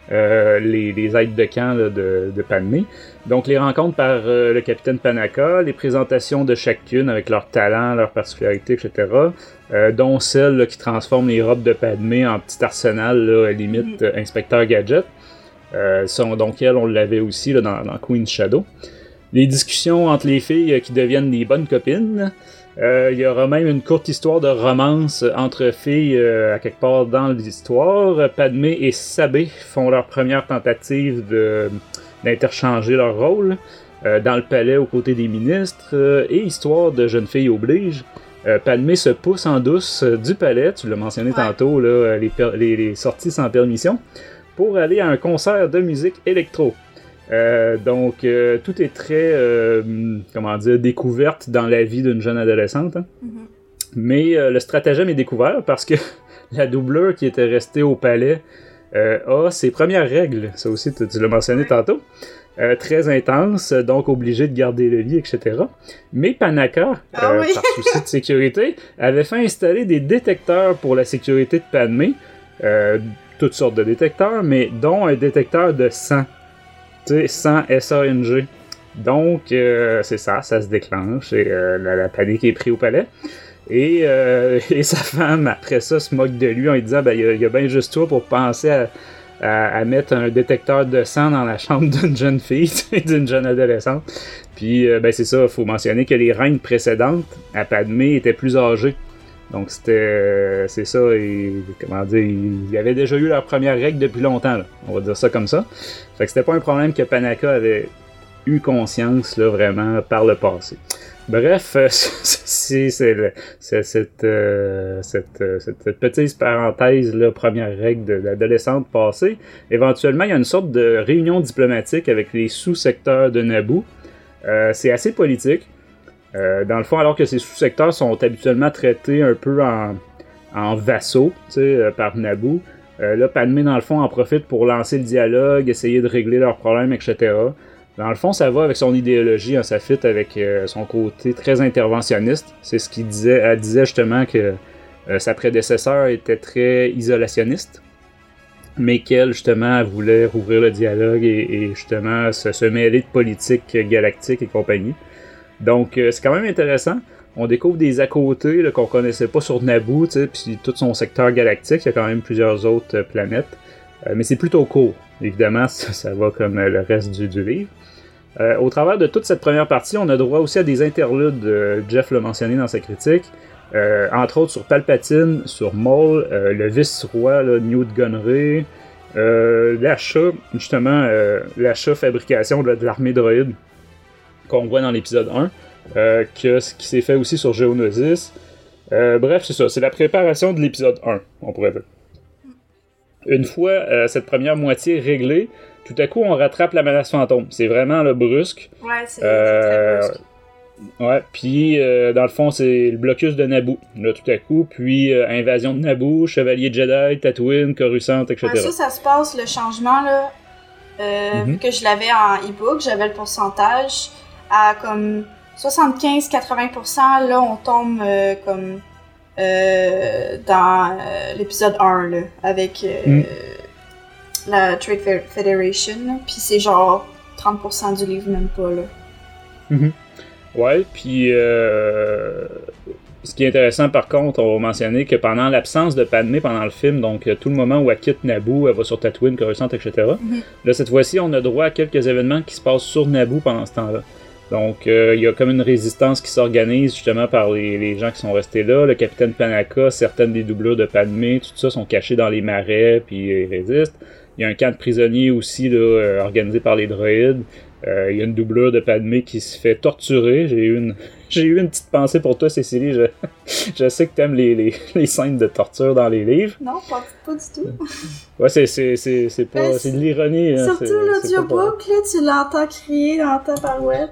les aides de camp là, de Padmé. Donc les rencontres par le capitaine Panaka, les présentations de chacune avec leurs talents, leurs particularités, etc. Dont celle là, qui transforme les robes de Padmé en petit arsenal, là, limite Inspecteur Gadget. Donc elle, on l'avait aussi là, dans Queen's Shadow. Les discussions entre les filles qui deviennent des bonnes copines. Il y aura même une courte histoire de romance entre filles à quelque part dans l'histoire. Padmé et Sabé font leur première tentative d'interchanger leur rôle dans le palais aux côtés des ministres. Et histoire de jeune fille oblige, Padmé se pousse en douce du palais, tu l'as mentionné tantôt, là, les sorties sans permission, pour aller à un concert de musique électro. Donc, tout est très, découverte dans la vie d'une jeune adolescente. Hein. Mm-hmm. Mais le stratagème est découvert parce que la doublure qui était restée au palais a ses premières règles. Ça aussi, tu l'as mentionné tantôt. Très intense, donc obligé de garder le lit, etc. Mais Panaka, par souci de sécurité, avait fait installer des détecteurs pour la sécurité de Padmé. Toutes sortes de détecteurs, mais dont un détecteur de sang. Sans SANG. Donc, c'est ça se déclenche et la panique est prise au palais. Et sa femme, après ça, se moque de lui en lui disant il y a bien juste toi pour penser à mettre un détecteur de sang dans la chambre d'une jeune fille, d'une jeune adolescente. Puis, c'est ça, il faut mentionner que les reines précédentes à Padmé étaient plus âgées. Donc, c'est ça, ils avaient déjà eu leur première règle depuis longtemps, là. On va dire ça comme ça. Fait que c'était pas un problème que Panaka avait eu conscience, là, vraiment, par le passé. Bref, c'est cette petite parenthèse, là, première règle de l'adolescente passée. Éventuellement, il y a une sorte de réunion diplomatique avec les sous-secteurs de Naboo. C'est assez politique. Dans le fond, alors que ces sous-secteurs sont habituellement traités un peu en vassaux, par Naboo, là, Padmé, dans le fond, en profite pour lancer le dialogue, essayer de régler leurs problèmes, etc. Dans le fond, ça va avec son idéologie, hein, ça fit avec son côté très interventionniste. C'est ce qu'il disait. Elle disait justement que sa prédécesseur était très isolationniste, mais qu'elle, justement, elle voulait rouvrir le dialogue et justement se mêler de politique galactique et compagnie. Donc, c'est quand même intéressant. On découvre des à-côtés là, qu'on connaissait pas sur Naboo, puis tout son secteur galactique. Il y a quand même plusieurs autres planètes. Mais c'est plutôt court. Évidemment, ça va comme le reste du livre. Au travers de toute cette première partie, on a droit aussi à des interludes. Jeff l'a mentionné dans sa critique. Entre autres sur Palpatine, sur Maul, le vice-roi là, Newt Gunray, l'achat, justement, l'achat-fabrication de l'armée droïde qu'on voit dans l'épisode 1, qui s'est fait aussi sur Geonosis. Bref, c'est ça, c'est la préparation de l'épisode 1, on pourrait dire. Une fois cette première moitié réglée, tout à coup, on rattrape la menace fantôme. C'est vraiment le brusque. Ouais, c'est très brusque. Ouais, puis dans le fond, c'est le blocus de Naboo, là, tout à coup, puis invasion de Naboo, Chevalier Jedi, Tatooine, Coruscant, etc. Ouais, ça se passe, le changement, là, vu que je l'avais en e-book, j'avais le pourcentage à comme 75-80%, là, on tombe comme dans l'épisode 1, là, avec la Trade Federation, puis c'est genre 30% du livre, même pas, là. Mm-hmm. Ouais, puis ce qui est intéressant par contre, on va mentionner que pendant l'absence de Padmé pendant le film, donc tout le moment où elle quitte Naboo, elle va sur Tatooine, Coruscant, etc. Là, cette fois-ci, on a droit à quelques événements qui se passent sur Naboo pendant ce temps-là. Donc, il y a comme une résistance qui s'organise justement par les gens qui sont restés là. Le capitaine Panaka, certaines des doublures de Padmé, tout ça sont cachés dans les marais, puis ils résistent. Il y a un camp de prisonniers aussi là, organisé par les droïdes. Il y a une doublure de Padmé qui se fait torturer. J'ai eu une petite pensée pour toi, Cécilie. Je sais que t'aimes les scènes de torture dans les livres. Non, pas du tout. Ouais, c'est de l'ironie. Hein, surtout l'audiobook, là, tu l'entends crier dans ta parouette.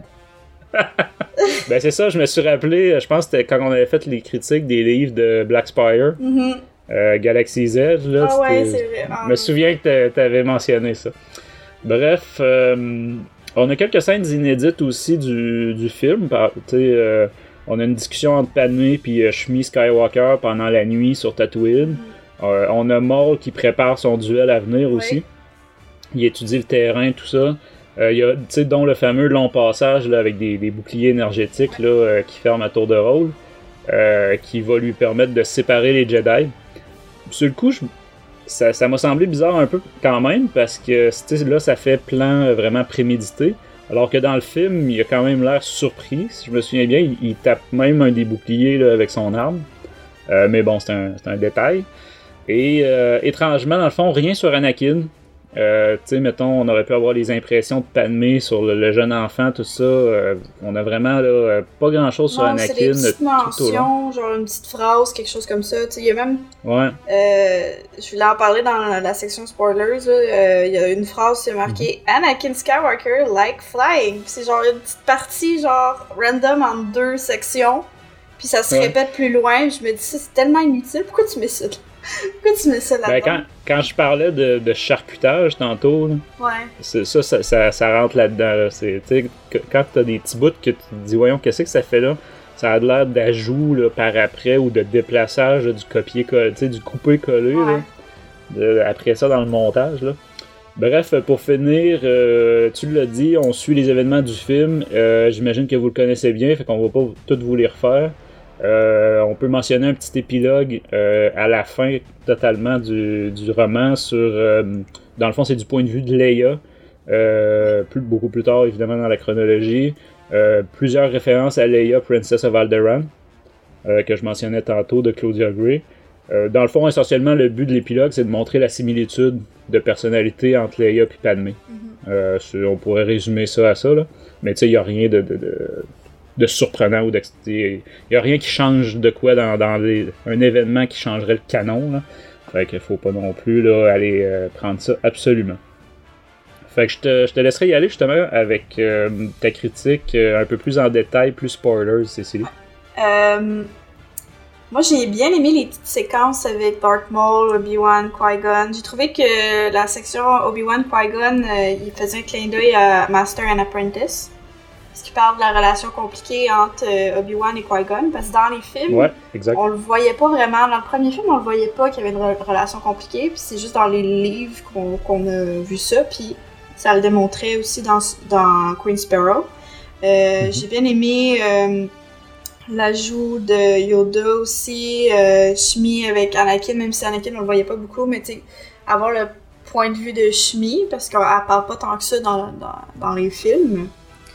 Ben c'est ça, je me suis rappelé, je pense que c'était quand on avait fait les critiques des livres de Black Spire, Galaxy Z. Là, ah ouais, c'est vrai. Je me souviens que t'avais mentionné ça. Bref, on a quelques scènes inédites aussi du film. On a une discussion entre Padmé et Shmi Skywalker pendant la nuit sur Tatooine. On a Maul qui prépare son duel à venir aussi. Il étudie le terrain, tout ça. Il y a, dont le fameux long passage là, avec des boucliers énergétiques là, qui ferment à tour de rôle, qui va lui permettre de séparer les Jedi. Sur le coup, ça m'a semblé bizarre un peu quand même, parce que là, ça fait plan vraiment prémédité, alors que dans le film, il a quand même l'air surpris. Si je me souviens bien, il tape même un des boucliers là, avec son arme. Mais bon, c'est un détail. Et étrangement, dans le fond, rien sur Anakin. Mettons, on aurait pu avoir les impressions de Padmé sur le jeune enfant, tout ça. On a vraiment là, pas grand chose sur Anakin. C'est des petites mentions, genre une petite phrase, quelque chose comme ça. Il y a même. Ouais. Je voulais en parler dans la section spoilers. Il y a une phrase qui est marquée Anakin Skywalker like flying. Puis c'est genre une petite partie, genre random en 2 sections. Puis ça se répète plus loin. Je me dis, c'est tellement inutile. Pourquoi tu mets ça là? Pourquoi tu mets ça là-dedans? Ben, quand je parlais de charcutage tantôt, là, ça rentre là-dedans. Là. Quand t'as des petits bouts que tu te dis, voyons, qu'est-ce que ça fait là? Ça a l'air d'ajout là, par après ou de déplaçage là, du copier-coller, du couper-coller. Là, après ça, dans le montage. Là. Bref, pour finir, tu l'as dit, on suit les événements du film. J'imagine que vous le connaissez bien, fait qu'on va pas tout vous les refaire. On peut mentionner un petit épilogue à la fin totalement du roman sur dans le fond c'est du point de vue de Leia beaucoup plus tard évidemment dans la chronologie, plusieurs références à Leia Princess of Alderaan que je mentionnais tantôt de Claudia Gray. Dans le fond essentiellement le but de l'épilogue c'est de montrer la similitude de personnalité entre Leia et Padmé. On pourrait résumer ça à ça là. Mais tu sais il n'y a rien de surprenant ou il n'y a rien qui change de quoi dans un événement qui changerait le canon là. Fait qu'il faut pas non plus là, aller prendre ça absolument. Fait que je te laisserai y aller justement avec ta critique un peu plus en détail, plus spoilers, Cécilie. Moi j'ai bien aimé les petites séquences avec Darth Maul, Obi-Wan, Qui-Gon. J'ai trouvé que la section Obi-Wan, Qui-Gon, il faisait un clin d'œil à Master and Apprentice. Parce qu'il parle de la relation compliquée entre Obi-Wan et Qui-Gon, parce que dans les films, on le voyait pas vraiment. Dans le premier film, on le voyait pas qu'il y avait une relation compliquée, puis c'est juste dans les livres qu'on a vu ça, puis ça le démontrait aussi dans Queen Sparrow. J'ai bien aimé l'ajout de Yoda aussi, Shmi avec Anakin, même si Anakin on le voyait pas beaucoup, mais tu sais, avoir le point de vue de Shmi, parce qu'elle parle pas tant que ça dans les films.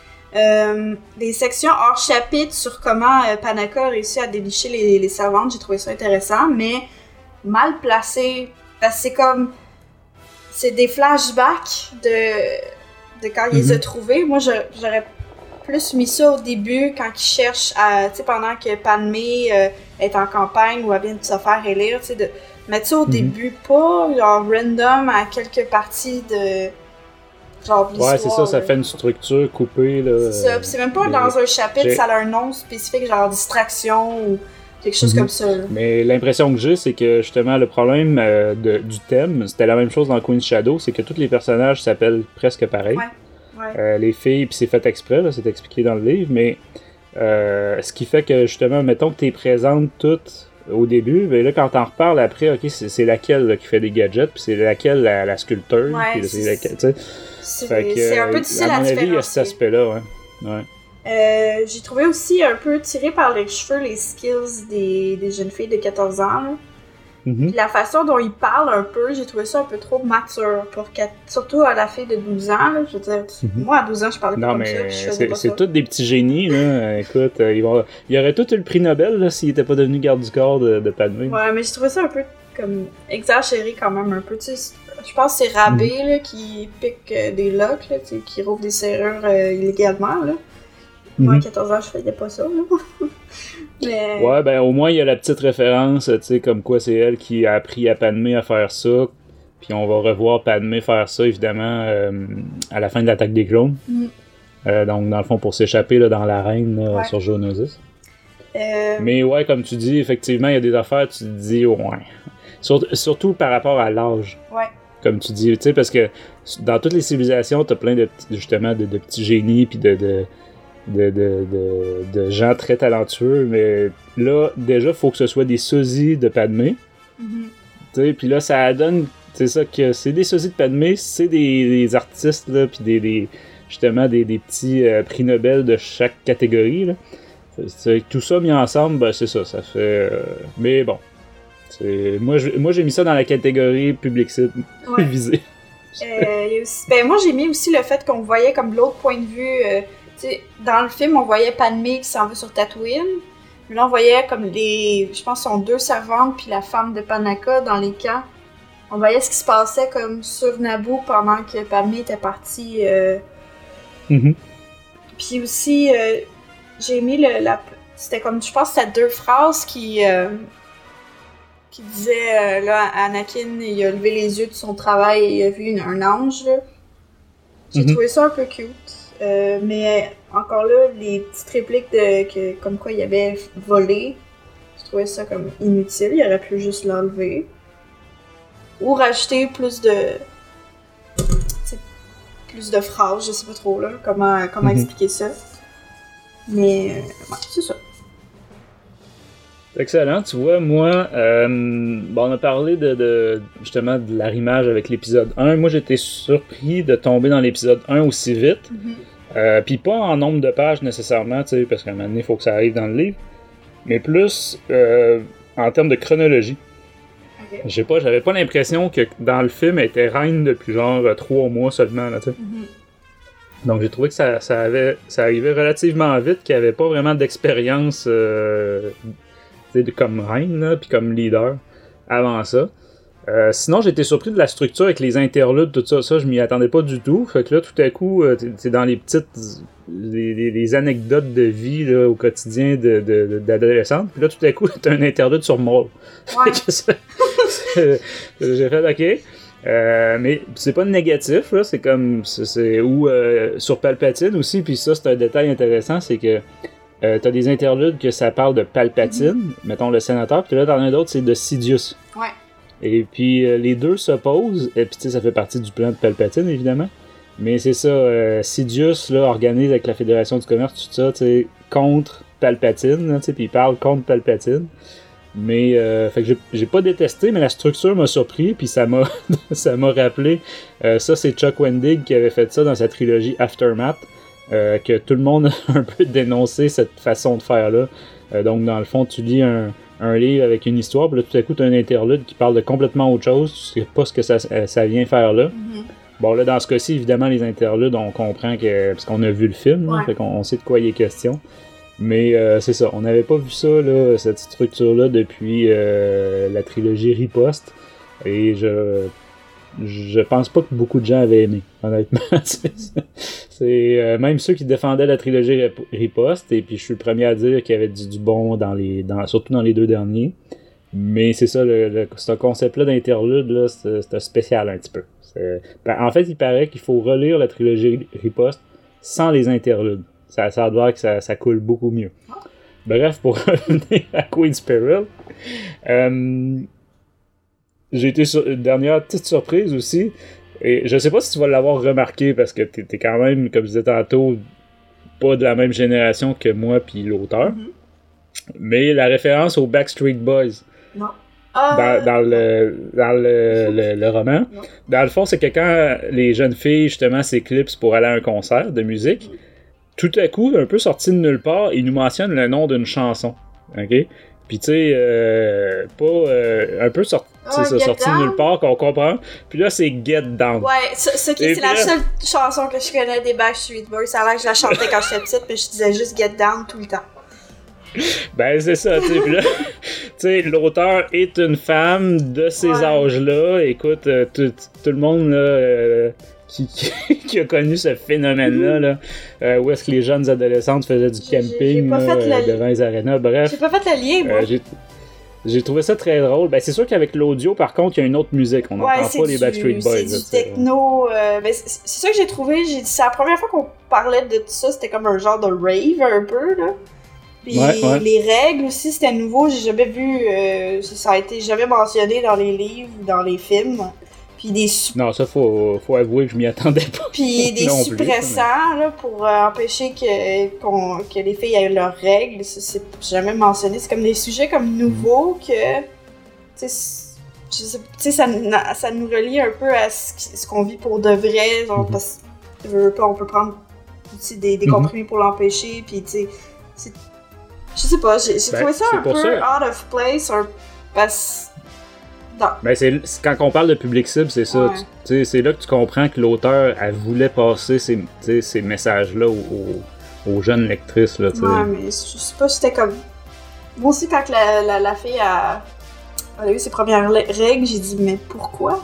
Les sections hors chapitre sur comment Panaka a réussi à dénicher les servantes, j'ai trouvé ça intéressant, mais mal placé, parce que c'est des flashbacks de quand il les a trouvés. Moi j'aurais plus mis ça au début quand il cherche tu sais, pendant que Padmé est en campagne ou elle vient de se faire élire, tu sais, de mettre ça au début, pas genre random à quelques parties de genre l'histoire. Ouais, c'est ça, ça fait une structure coupée là. C'est ça, pis c'est même pas dans un chapitre, ça a un nom spécifique, genre distraction ou quelque chose comme ça. Là. Mais l'impression que j'ai, c'est que justement le problème du thème, c'était la même chose dans Queen's Shadow, c'est que tous les personnages s'appellent presque pareil. Les filles, puis c'est fait exprès, là, c'est expliqué dans le livre, mais ce qui fait que justement, mettons que t'es présente toutes au début, mais là quand t'en reparles après, ok, c'est laquelle là, qui fait des gadgets, puis c'est laquelle la sculpteuse, puis c'est laquelle, tu sais. C'est un peu difficile à différencier. Il y a cet aspect-là, j'ai trouvé aussi un peu tiré par les cheveux les skills des jeunes filles de 14 ans. Là. Puis la façon dont ils parlent un peu, j'ai trouvé ça un peu trop mature, surtout à la fille de 12 ans. Là, je veux dire, moi à 12 ans, je parlais pas comme ça. Je faisais pas ça. C'est tous des petits génies. Là. Écoute, ils auraient tous eu le prix Nobel s'ils n'étaient pas devenus garde du corps de Padmé. Ouais, mais j'ai trouvé ça un peu comme exagéré quand même, un peu. Tu sais, Je pense que c'est Rabé là, qui pique des locks, là, qui rouvre des serrures illégalement. Là. Moi, à 14 ans, je faisais pas ça. Là. Mais... Ouais, ben au moins, il y a la petite référence, tu sais, comme quoi c'est elle qui a appris à Padmé à faire ça. Puis on va revoir Padmé faire ça, évidemment, à la fin de l'attaque des clones. Donc, dans le fond, pour s'échapper là, dans l'arène là, sur Geonosis. Mais ouais, comme tu dis, effectivement, il y a des affaires, tu te dis, ouais. Surtout par rapport à l'âge. Ouais. Comme tu dis, tu sais, parce que dans toutes les civilisations, t'as plein de justement de petits génies, puis de gens très talentueux, mais là, déjà, faut que ce soit des sosies de Padmé. Tu sais, puis là, ça donne, c'est ça que c'est des sosies de Padmé, c'est des artistes, là, puis justement des petits prix Nobel de chaque catégorie, là. Tout ça mis ensemble, ben c'est ça fait... mais bon, moi j'ai mis ça dans la catégorie public-site visée. Moi j'ai mis aussi le fait qu'on voyait comme l'autre point de vue... dans le film, on voyait Padmé qui s'en va sur Tatooine. Là, on voyait comme je pense, sont 2 servantes puis la femme de Panaka dans les camps. On voyait ce qui se passait comme sur Naboo pendant que Padmé était partie. Puis aussi, j'ai mis c'était comme, je pense, c'était 2 phrases qui disaient, là, Anakin, il a levé les yeux de son travail et il a vu un ange, là. J'ai trouvé ça un peu cute. Mais encore là, les petites répliques comme quoi il avait volé, je trouvais ça comme inutile. Il aurait pu juste l'enlever. Ou rajouter plus de phrases, je sais pas trop là, comment expliquer ça. Mais ouais, c'est ça. Excellent, tu vois, moi, on a parlé justement de l'arrimage avec l'épisode 1. Moi, j'étais surpris de tomber dans l'épisode 1 aussi vite. Puis pas en nombre de pages nécessairement, tu sais, parce qu'à un moment donné, il faut que ça arrive dans le livre. Mais plus en termes de chronologie. Okay. J'avais pas l'impression que dans le film, elle était reine depuis genre 3 mois seulement, là, tu sais. Donc j'ai trouvé que ça arrivait relativement vite, qu'il n'y avait pas vraiment d'expérience comme reine, là, puis comme leader avant ça. Sinon, j'étais surpris de la structure avec les interludes, tout ça. Ça, je m'y attendais pas du tout. Fait que là, tout à coup, t'es dans les petites... les anecdotes de vie là, au quotidien d'adolescente. Puis là, tout à coup, t'as un interlude sur Maul. Ouais. J'ai fait OK. Mais c'est pas négatif, là. C'est comme... Ou sur Palpatine aussi. Puis ça, c'est un détail intéressant. C'est que t'as des interludes que ça parle de Palpatine, mettons le sénateur. Puis là, t'en as d'autres, c'est de Sidious. Ouais. Et puis les deux s'opposent, et puis tu sais, ça fait partie du plan de Palpatine, évidemment. Mais c'est ça, Sidious là, organise avec la Fédération du Commerce, tout ça, tu sais, contre Palpatine, tu sais, puis il parle contre Palpatine. Mais, fait que j'ai pas détesté, mais la structure m'a surpris, puis ça m'a rappelé, ça c'est Chuck Wendig qui avait fait ça dans sa trilogie Aftermath, que tout le monde a un peu dénoncé cette façon de faire-là. Donc, dans le fond, tu lis un livre avec une histoire, puis là, tout à coup, tu as un interlude qui parle de complètement autre chose, tu sais pas ce que ça vient faire là. Bon, là, dans ce cas-ci, évidemment, les interludes, on comprend que... parce qu'on a vu le film, là, fait qu'on sait de quoi il est question. Mais c'est ça, on n'avait pas vu ça, là, cette structure-là, depuis la trilogie Riposte, et je pense pas que beaucoup de gens avaient aimé, honnêtement. C'est même ceux qui défendaient la trilogie Riposte, et puis je suis le premier à dire qu'il y avait du bon surtout dans les 2 derniers. Mais c'est ça, ce concept-là d'interlude, là, c'est spécial un petit peu. En fait, il paraît qu'il faut relire la trilogie Riposte sans les interludes. Ça a l'air que ça coule beaucoup mieux. Bref, pour revenir à Queen's Peril, j'ai été une dernière petite surprise aussi. Et je sais pas si tu vas l'avoir remarqué parce que t'es quand même, comme je disais tantôt, pas de la même génération que moi puis l'auteur. Mais la référence aux Backstreet Boys. Non. Dans le roman. Non. Dans le fond, c'est que quand les jeunes filles, justement, s'éclipsent pour aller à un concert de musique, tout à coup, un peu sorti de nulle part, ils nous mentionnent le nom d'une chanson. OK? Puis tu sais, un peu sorti de nulle part qu'on comprend. Puis là, c'est Get Down. Ouais, c'est la seule chanson que je connais des Backstreet Boys. Ça a l'air que je la chantais quand j'étais petite, puis je disais juste Get Down tout le temps. Ben, c'est ça, tu sais. Puis là, tu sais, l'auteur est une femme de ces âges-là. Écoute, tout le monde, là, qui a connu ce phénomène-là, où est-ce que les jeunes adolescentes faisaient du camping devant les arénas. Bref. J'ai pas fait le lien, moi. J'ai trouvé ça très drôle. Ben, c'est sûr qu'avec l'audio, par contre, il y a une autre musique. On n'entend pas les Backstreet Boys. C'est du techno. Ben, c'est ça que j'ai trouvé. C'est la première fois qu'on parlait de tout ça. C'était comme un genre de rave, un peu, là. Puis les règles aussi, c'était nouveau. J'ai jamais vu... ça a été jamais mentionné dans les livres ou dans les films. Puis Non, ça, faut avouer que je m'y attendais pas. Puis des suppressants, là, pour empêcher que les filles aient leurs règles. C'est jamais mentionné. C'est comme des sujets comme nouveaux que... Tu sais, ça nous relie un peu à ce qu'on vit pour de vrai. Genre, parce que on peut prendre aussi des comprimés pour l'empêcher. Puis, tu sais... Je sais pas, j'ai trouvé ça un peu out of place. Ben quand on parle de public cible, c'est ça. C'est là que tu comprends que l'auteur, elle voulait passer ces messages-là aux jeunes lectrices. Là, ouais, mais je sais pas, c'était comme... Moi aussi, quand la fille a eu ses premières règles, j'ai dit, mais pourquoi?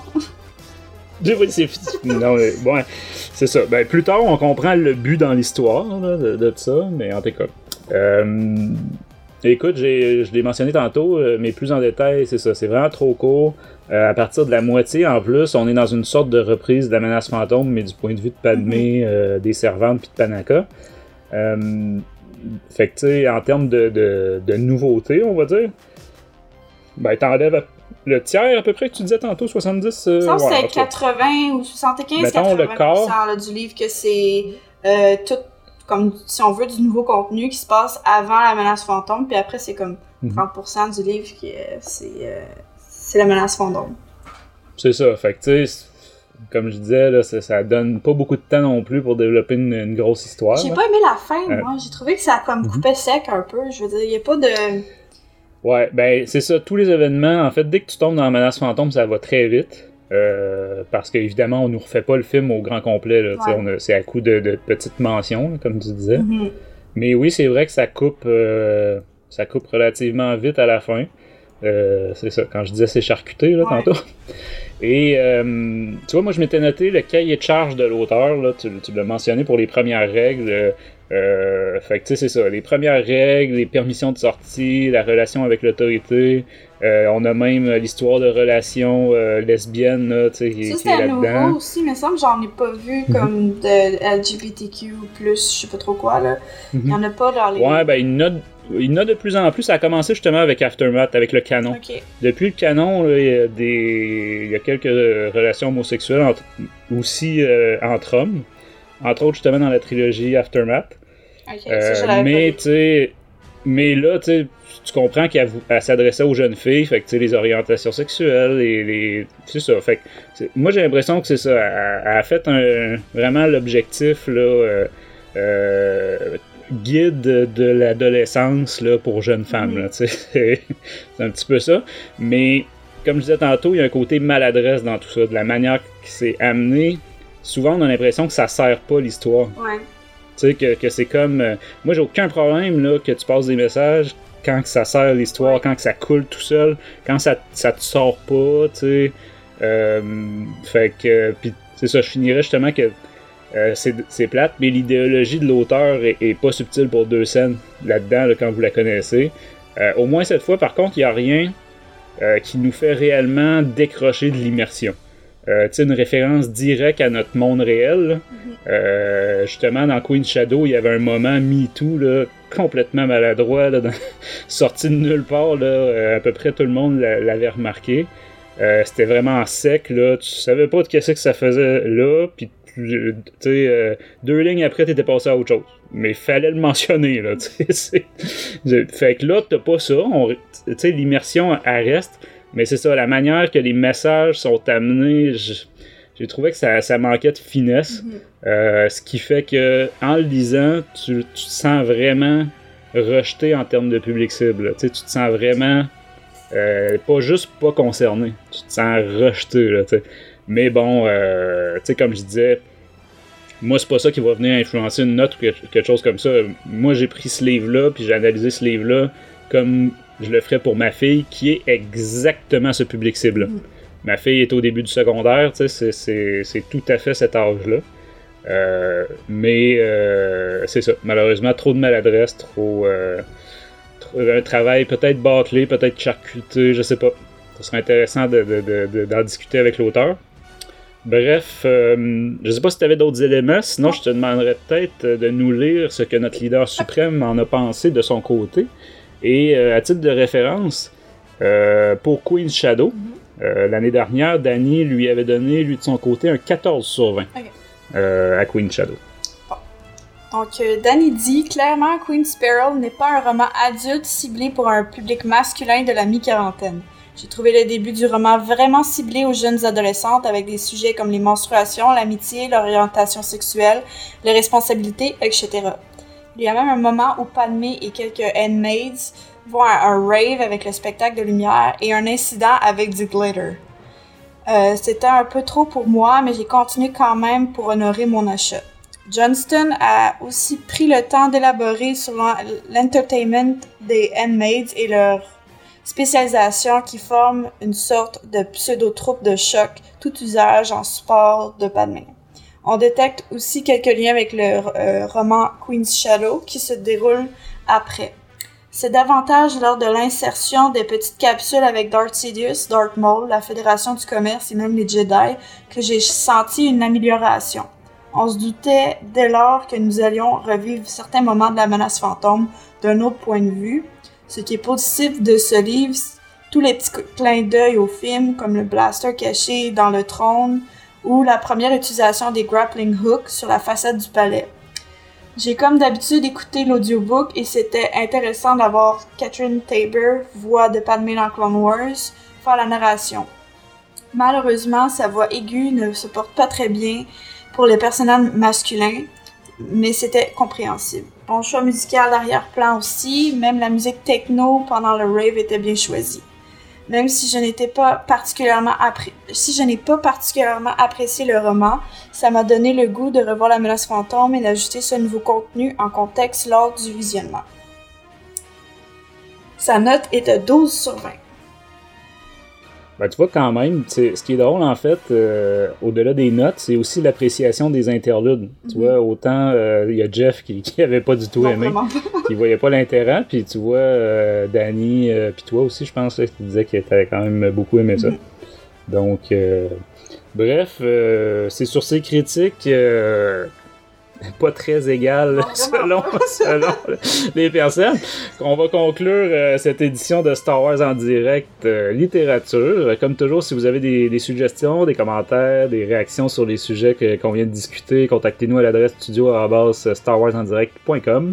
Non, mais bon, c'est ça. Ben, plus tard, on comprend le but dans l'histoire de ça, mais en tout cas... écoute, je l'ai mentionné tantôt, mais plus en détail, c'est ça, c'est vraiment trop court. À partir de la moitié, en plus, on est dans une sorte de reprise de la menace fantôme, mais du point de vue de Padmé, des servantes puis de Panaka. Fait que, tu sais, en termes de nouveautés, on va dire, ben, t'enlèves le tiers à peu près que tu disais tantôt, 70. Ça, c'était 80 ou 75, mettons 80% le quart. Du livre, que c'est tout, comme si on veut, du nouveau contenu qui se passe avant la menace fantôme, puis après, c'est comme 30% du livre qui c'est la menace fantôme. C'est ça, fait que tu sais, comme je disais, là, ça donne pas beaucoup de temps non plus pour développer une grosse histoire. J'ai pas aimé la fin, moi. J'ai trouvé que ça comme coupait sec un peu. Je veux dire, il y a pas de... Ouais, ben c'est ça, tous les événements, en fait, dès que tu tombes dans la menace fantôme, ça va très vite. Parce qu'évidemment, on nous refait pas le film au grand complet, là, c'est à coup de petites mentions, là, comme tu disais. Mais oui, c'est vrai que ça coupe relativement vite à la fin. C'est ça, quand je disais c'est charcuté, là, tantôt. Et tu vois, moi je m'étais noté le cahier de charge de l'auteur, là, tu l'as mentionné pour les premières règles. Fait que tu sais, c'est ça, les premières règles, les permissions de sortie, la relation avec l'autorité. On a même l'histoire de relations lesbiennes, là, tu sais, qui est là-dedans. Ça, c'était nouveau aussi, mais ça me semble, j'en ai pas vu comme de LGBTQ+, je sais pas trop quoi, là. Il y en a pas dans les... Ouais, ben il y en a de plus en plus. Ça a commencé justement avec Aftermath, avec le canon. Okay. Depuis le canon, là, il y a quelques relations homosexuelles aussi entre hommes. Entre autres, justement, dans la trilogie Aftermath. Mais là, tu comprends qu'elle s'adressait aux jeunes filles, fait que les orientations sexuelles, c'est ça. Fait que, moi, j'ai l'impression que c'est ça. Elle a fait vraiment l'objectif, là, guide de l'adolescence là, pour jeunes femmes. Là, c'est un petit peu ça. Mais, comme je disais tantôt, il y a un côté maladresse dans tout ça. De la manière que c'est amené, souvent, on a l'impression que ça sert pas l'histoire. Ouais. Tu sais, que c'est comme... moi, j'ai aucun problème là, que tu passes des messages quand que ça sert l'histoire, quand que ça coule tout seul, quand ça te sort pas, tu sais. Fait que... Puis, c'est ça, je finirais justement que c'est plate, mais l'idéologie de l'auteur est pas subtile pour deux scènes là-dedans, là, quand vous la connaissez. Au moins cette fois, par contre, il n'y a rien qui nous fait réellement décrocher de l'immersion. Une référence directe à notre monde réel. Justement, dans Queen's Shadow, il y avait un moment MeToo là, complètement maladroit, là, sorti de nulle part. Là, à peu près tout le monde l'avait remarqué. C'était vraiment sec. Là, tu savais pas de qu'est-ce que ça faisait là. Puis, deux lignes après, t'étais passé à autre chose. Mais il fallait le mentionner. Là, fait que là, t'as pas ça. L'immersion, elle reste. Mais c'est ça, la manière que les messages sont amenés, j'ai trouvé que ça manquait de finesse. Ce qui fait que en le lisant, tu te sens vraiment rejeté en termes de public cible. Tu te sens vraiment pas juste pas concerné. Tu te sens rejeté. Là, mais bon, comme je disais, moi, c'est pas ça qui va venir influencer une note ou quelque chose comme ça. Moi, j'ai pris ce livre-là, puis j'ai analysé ce livre-là comme je le ferais pour ma fille, qui est exactement ce public cible-là. Ma fille est au début du secondaire, tu sais, c'est tout à fait cet âge-là. Mais c'est ça, malheureusement, trop de maladresse, un travail peut-être bâclé, peut-être charcuté, je sais pas. Ça serait intéressant d'en discuter avec l'auteur. Bref, je sais pas si tu avais d'autres éléments, sinon je te demanderais peut-être de nous lire ce que notre leader suprême en a pensé de son côté. Et à titre de référence, pour Queen's Shadow, l'année dernière, Danny lui avait donné, lui de son côté, un 14 sur 20 à Queen's Shadow. Donc, Danny dit clairement Queen Sparrow n'est pas un roman adulte ciblé pour un public masculin de la mi-quarantaine. J'ai trouvé le début du roman vraiment ciblé aux jeunes adolescentes avec des sujets comme les menstruations, l'amitié, l'orientation sexuelle, les responsabilités, etc. Il y a même un moment où Padmé et quelques handmaids vont à un rave avec le spectacle de lumière et un incident avec du glitter. C'était un peu trop pour moi, mais j'ai continué quand même pour honorer mon achat. Johnston a aussi pris le temps d'élaborer sur l'entertainment des handmaids et leur spécialisation qui forment une sorte de pseudo-troupe de choc, tout usage en support de Padmé. On détecte aussi quelques liens avec le roman Queen's Shadow qui se déroule après. C'est davantage lors de l'insertion des petites capsules avec Darth Sidious, Darth Maul, la Fédération du Commerce et même les Jedi que j'ai senti une amélioration. On se doutait dès lors que nous allions revivre certains moments de la menace fantôme d'un autre point de vue. Ce qui est positif de ce livre, tous les petits clins d'œil au film, comme le blaster caché dans le trône ou la première utilisation des grappling hooks sur la façade du palais. J'ai comme d'habitude écouté l'audiobook et c'était intéressant d'avoir Catherine Taber, voix de Padmé dans Clone Wars, faire la narration. Malheureusement, sa voix aiguë ne se porte pas très bien pour les personnages masculins, mais c'était compréhensible. Bon choix musical d'arrière-plan aussi, même la musique techno pendant le rave était bien choisie. Même si je n'ai pas particulièrement apprécié le roman, ça m'a donné le goût de revoir La Menace Fantôme et d'ajouter ce nouveau contenu en contexte lors du visionnement. Sa note est de 12 sur 20. Ben, tu vois quand même, ce qui est drôle en fait, au-delà des notes, c'est aussi l'appréciation des interludes. Tu vois, autant il y a Jeff qui avait pas du tout aimé, qui voyait pas l'intérêt, puis tu vois Danny, puis toi aussi je pense, là, qui disais qu'il avait quand même beaucoup aimé ça. Donc, bref, c'est sur ces critiques pas très égales selon les personnes qu'on va conclure cette édition de Star Wars en direct littérature. Comme toujours, si vous avez des suggestions, des commentaires, des réactions sur les sujets qu'on vient de discuter, contactez-nous à l'adresse studio@starwarsendirect.com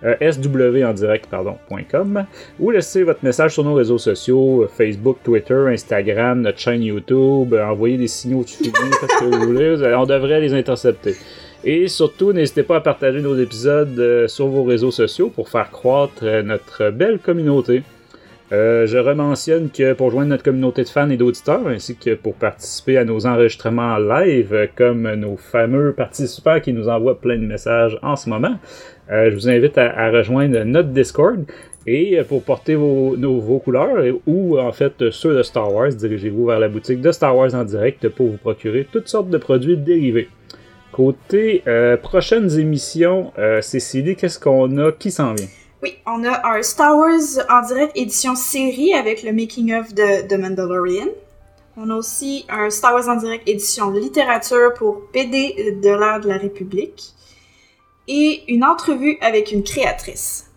swandirect.com ou laissez votre message sur nos réseaux sociaux, Facebook, Twitter, Instagram, notre chaîne YouTube, envoyez des signaux de suivi, faites ce que vous voulez, on devrait les intercepter. Et surtout, n'hésitez pas à partager nos épisodes sur vos réseaux sociaux pour faire croître notre belle communauté. Je rementionne que pour joindre notre communauté de fans et d'auditeurs, ainsi que pour participer à nos enregistrements live, comme nos fameux participants qui nous envoient plein de messages en ce moment, je vous invite à rejoindre notre Discord. Et pour porter vos couleurs, ou en fait ceux de Star Wars, dirigez-vous vers la boutique de Star Wars en direct pour vous procurer toutes sortes de produits dérivés. Côté prochaines émissions, Cécilie, qu'est-ce qu'on a? Qui s'en vient? Oui, on a un Star Wars en direct édition série avec le making-of de Mandalorian. On a aussi un Star Wars en direct édition littérature pour BD de l'ère de la République. Et une entrevue avec une créatrice.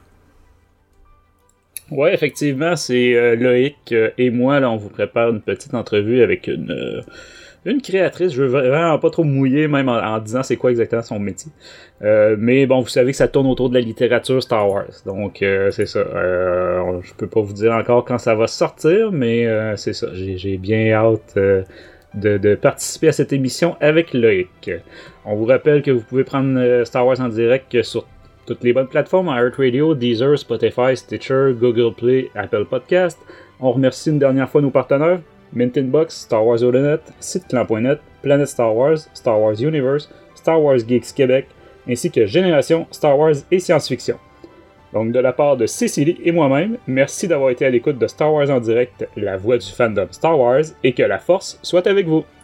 Ouais, effectivement, c'est Loïc et moi, là, on vous prépare une petite entrevue avec une créatrice. Je veux vraiment pas trop mouiller, même en disant c'est quoi exactement son métier. Mais bon, vous savez que ça tourne autour de la littérature Star Wars. Donc, c'est ça. Je peux pas vous dire encore quand ça va sortir, mais c'est ça. J'ai bien hâte de participer à cette émission avec Loïc. On vous rappelle que vous pouvez prendre Star Wars en direct sur toutes les bonnes plateformes, iHeartRadio, Deezer, Spotify, Stitcher, Google Play, Apple Podcast. On remercie une dernière fois nos partenaires, Mint Inbox, Star Wars Audionet, SiteClan.net, Planet Star Wars, Star Wars Universe, Star Wars Geeks Québec, ainsi que Génération Star Wars et Science-Fiction. Donc, de la part de Cécilie et moi-même, merci d'avoir été à l'écoute de Star Wars en direct, la voix du fandom Star Wars, et que la force soit avec vous.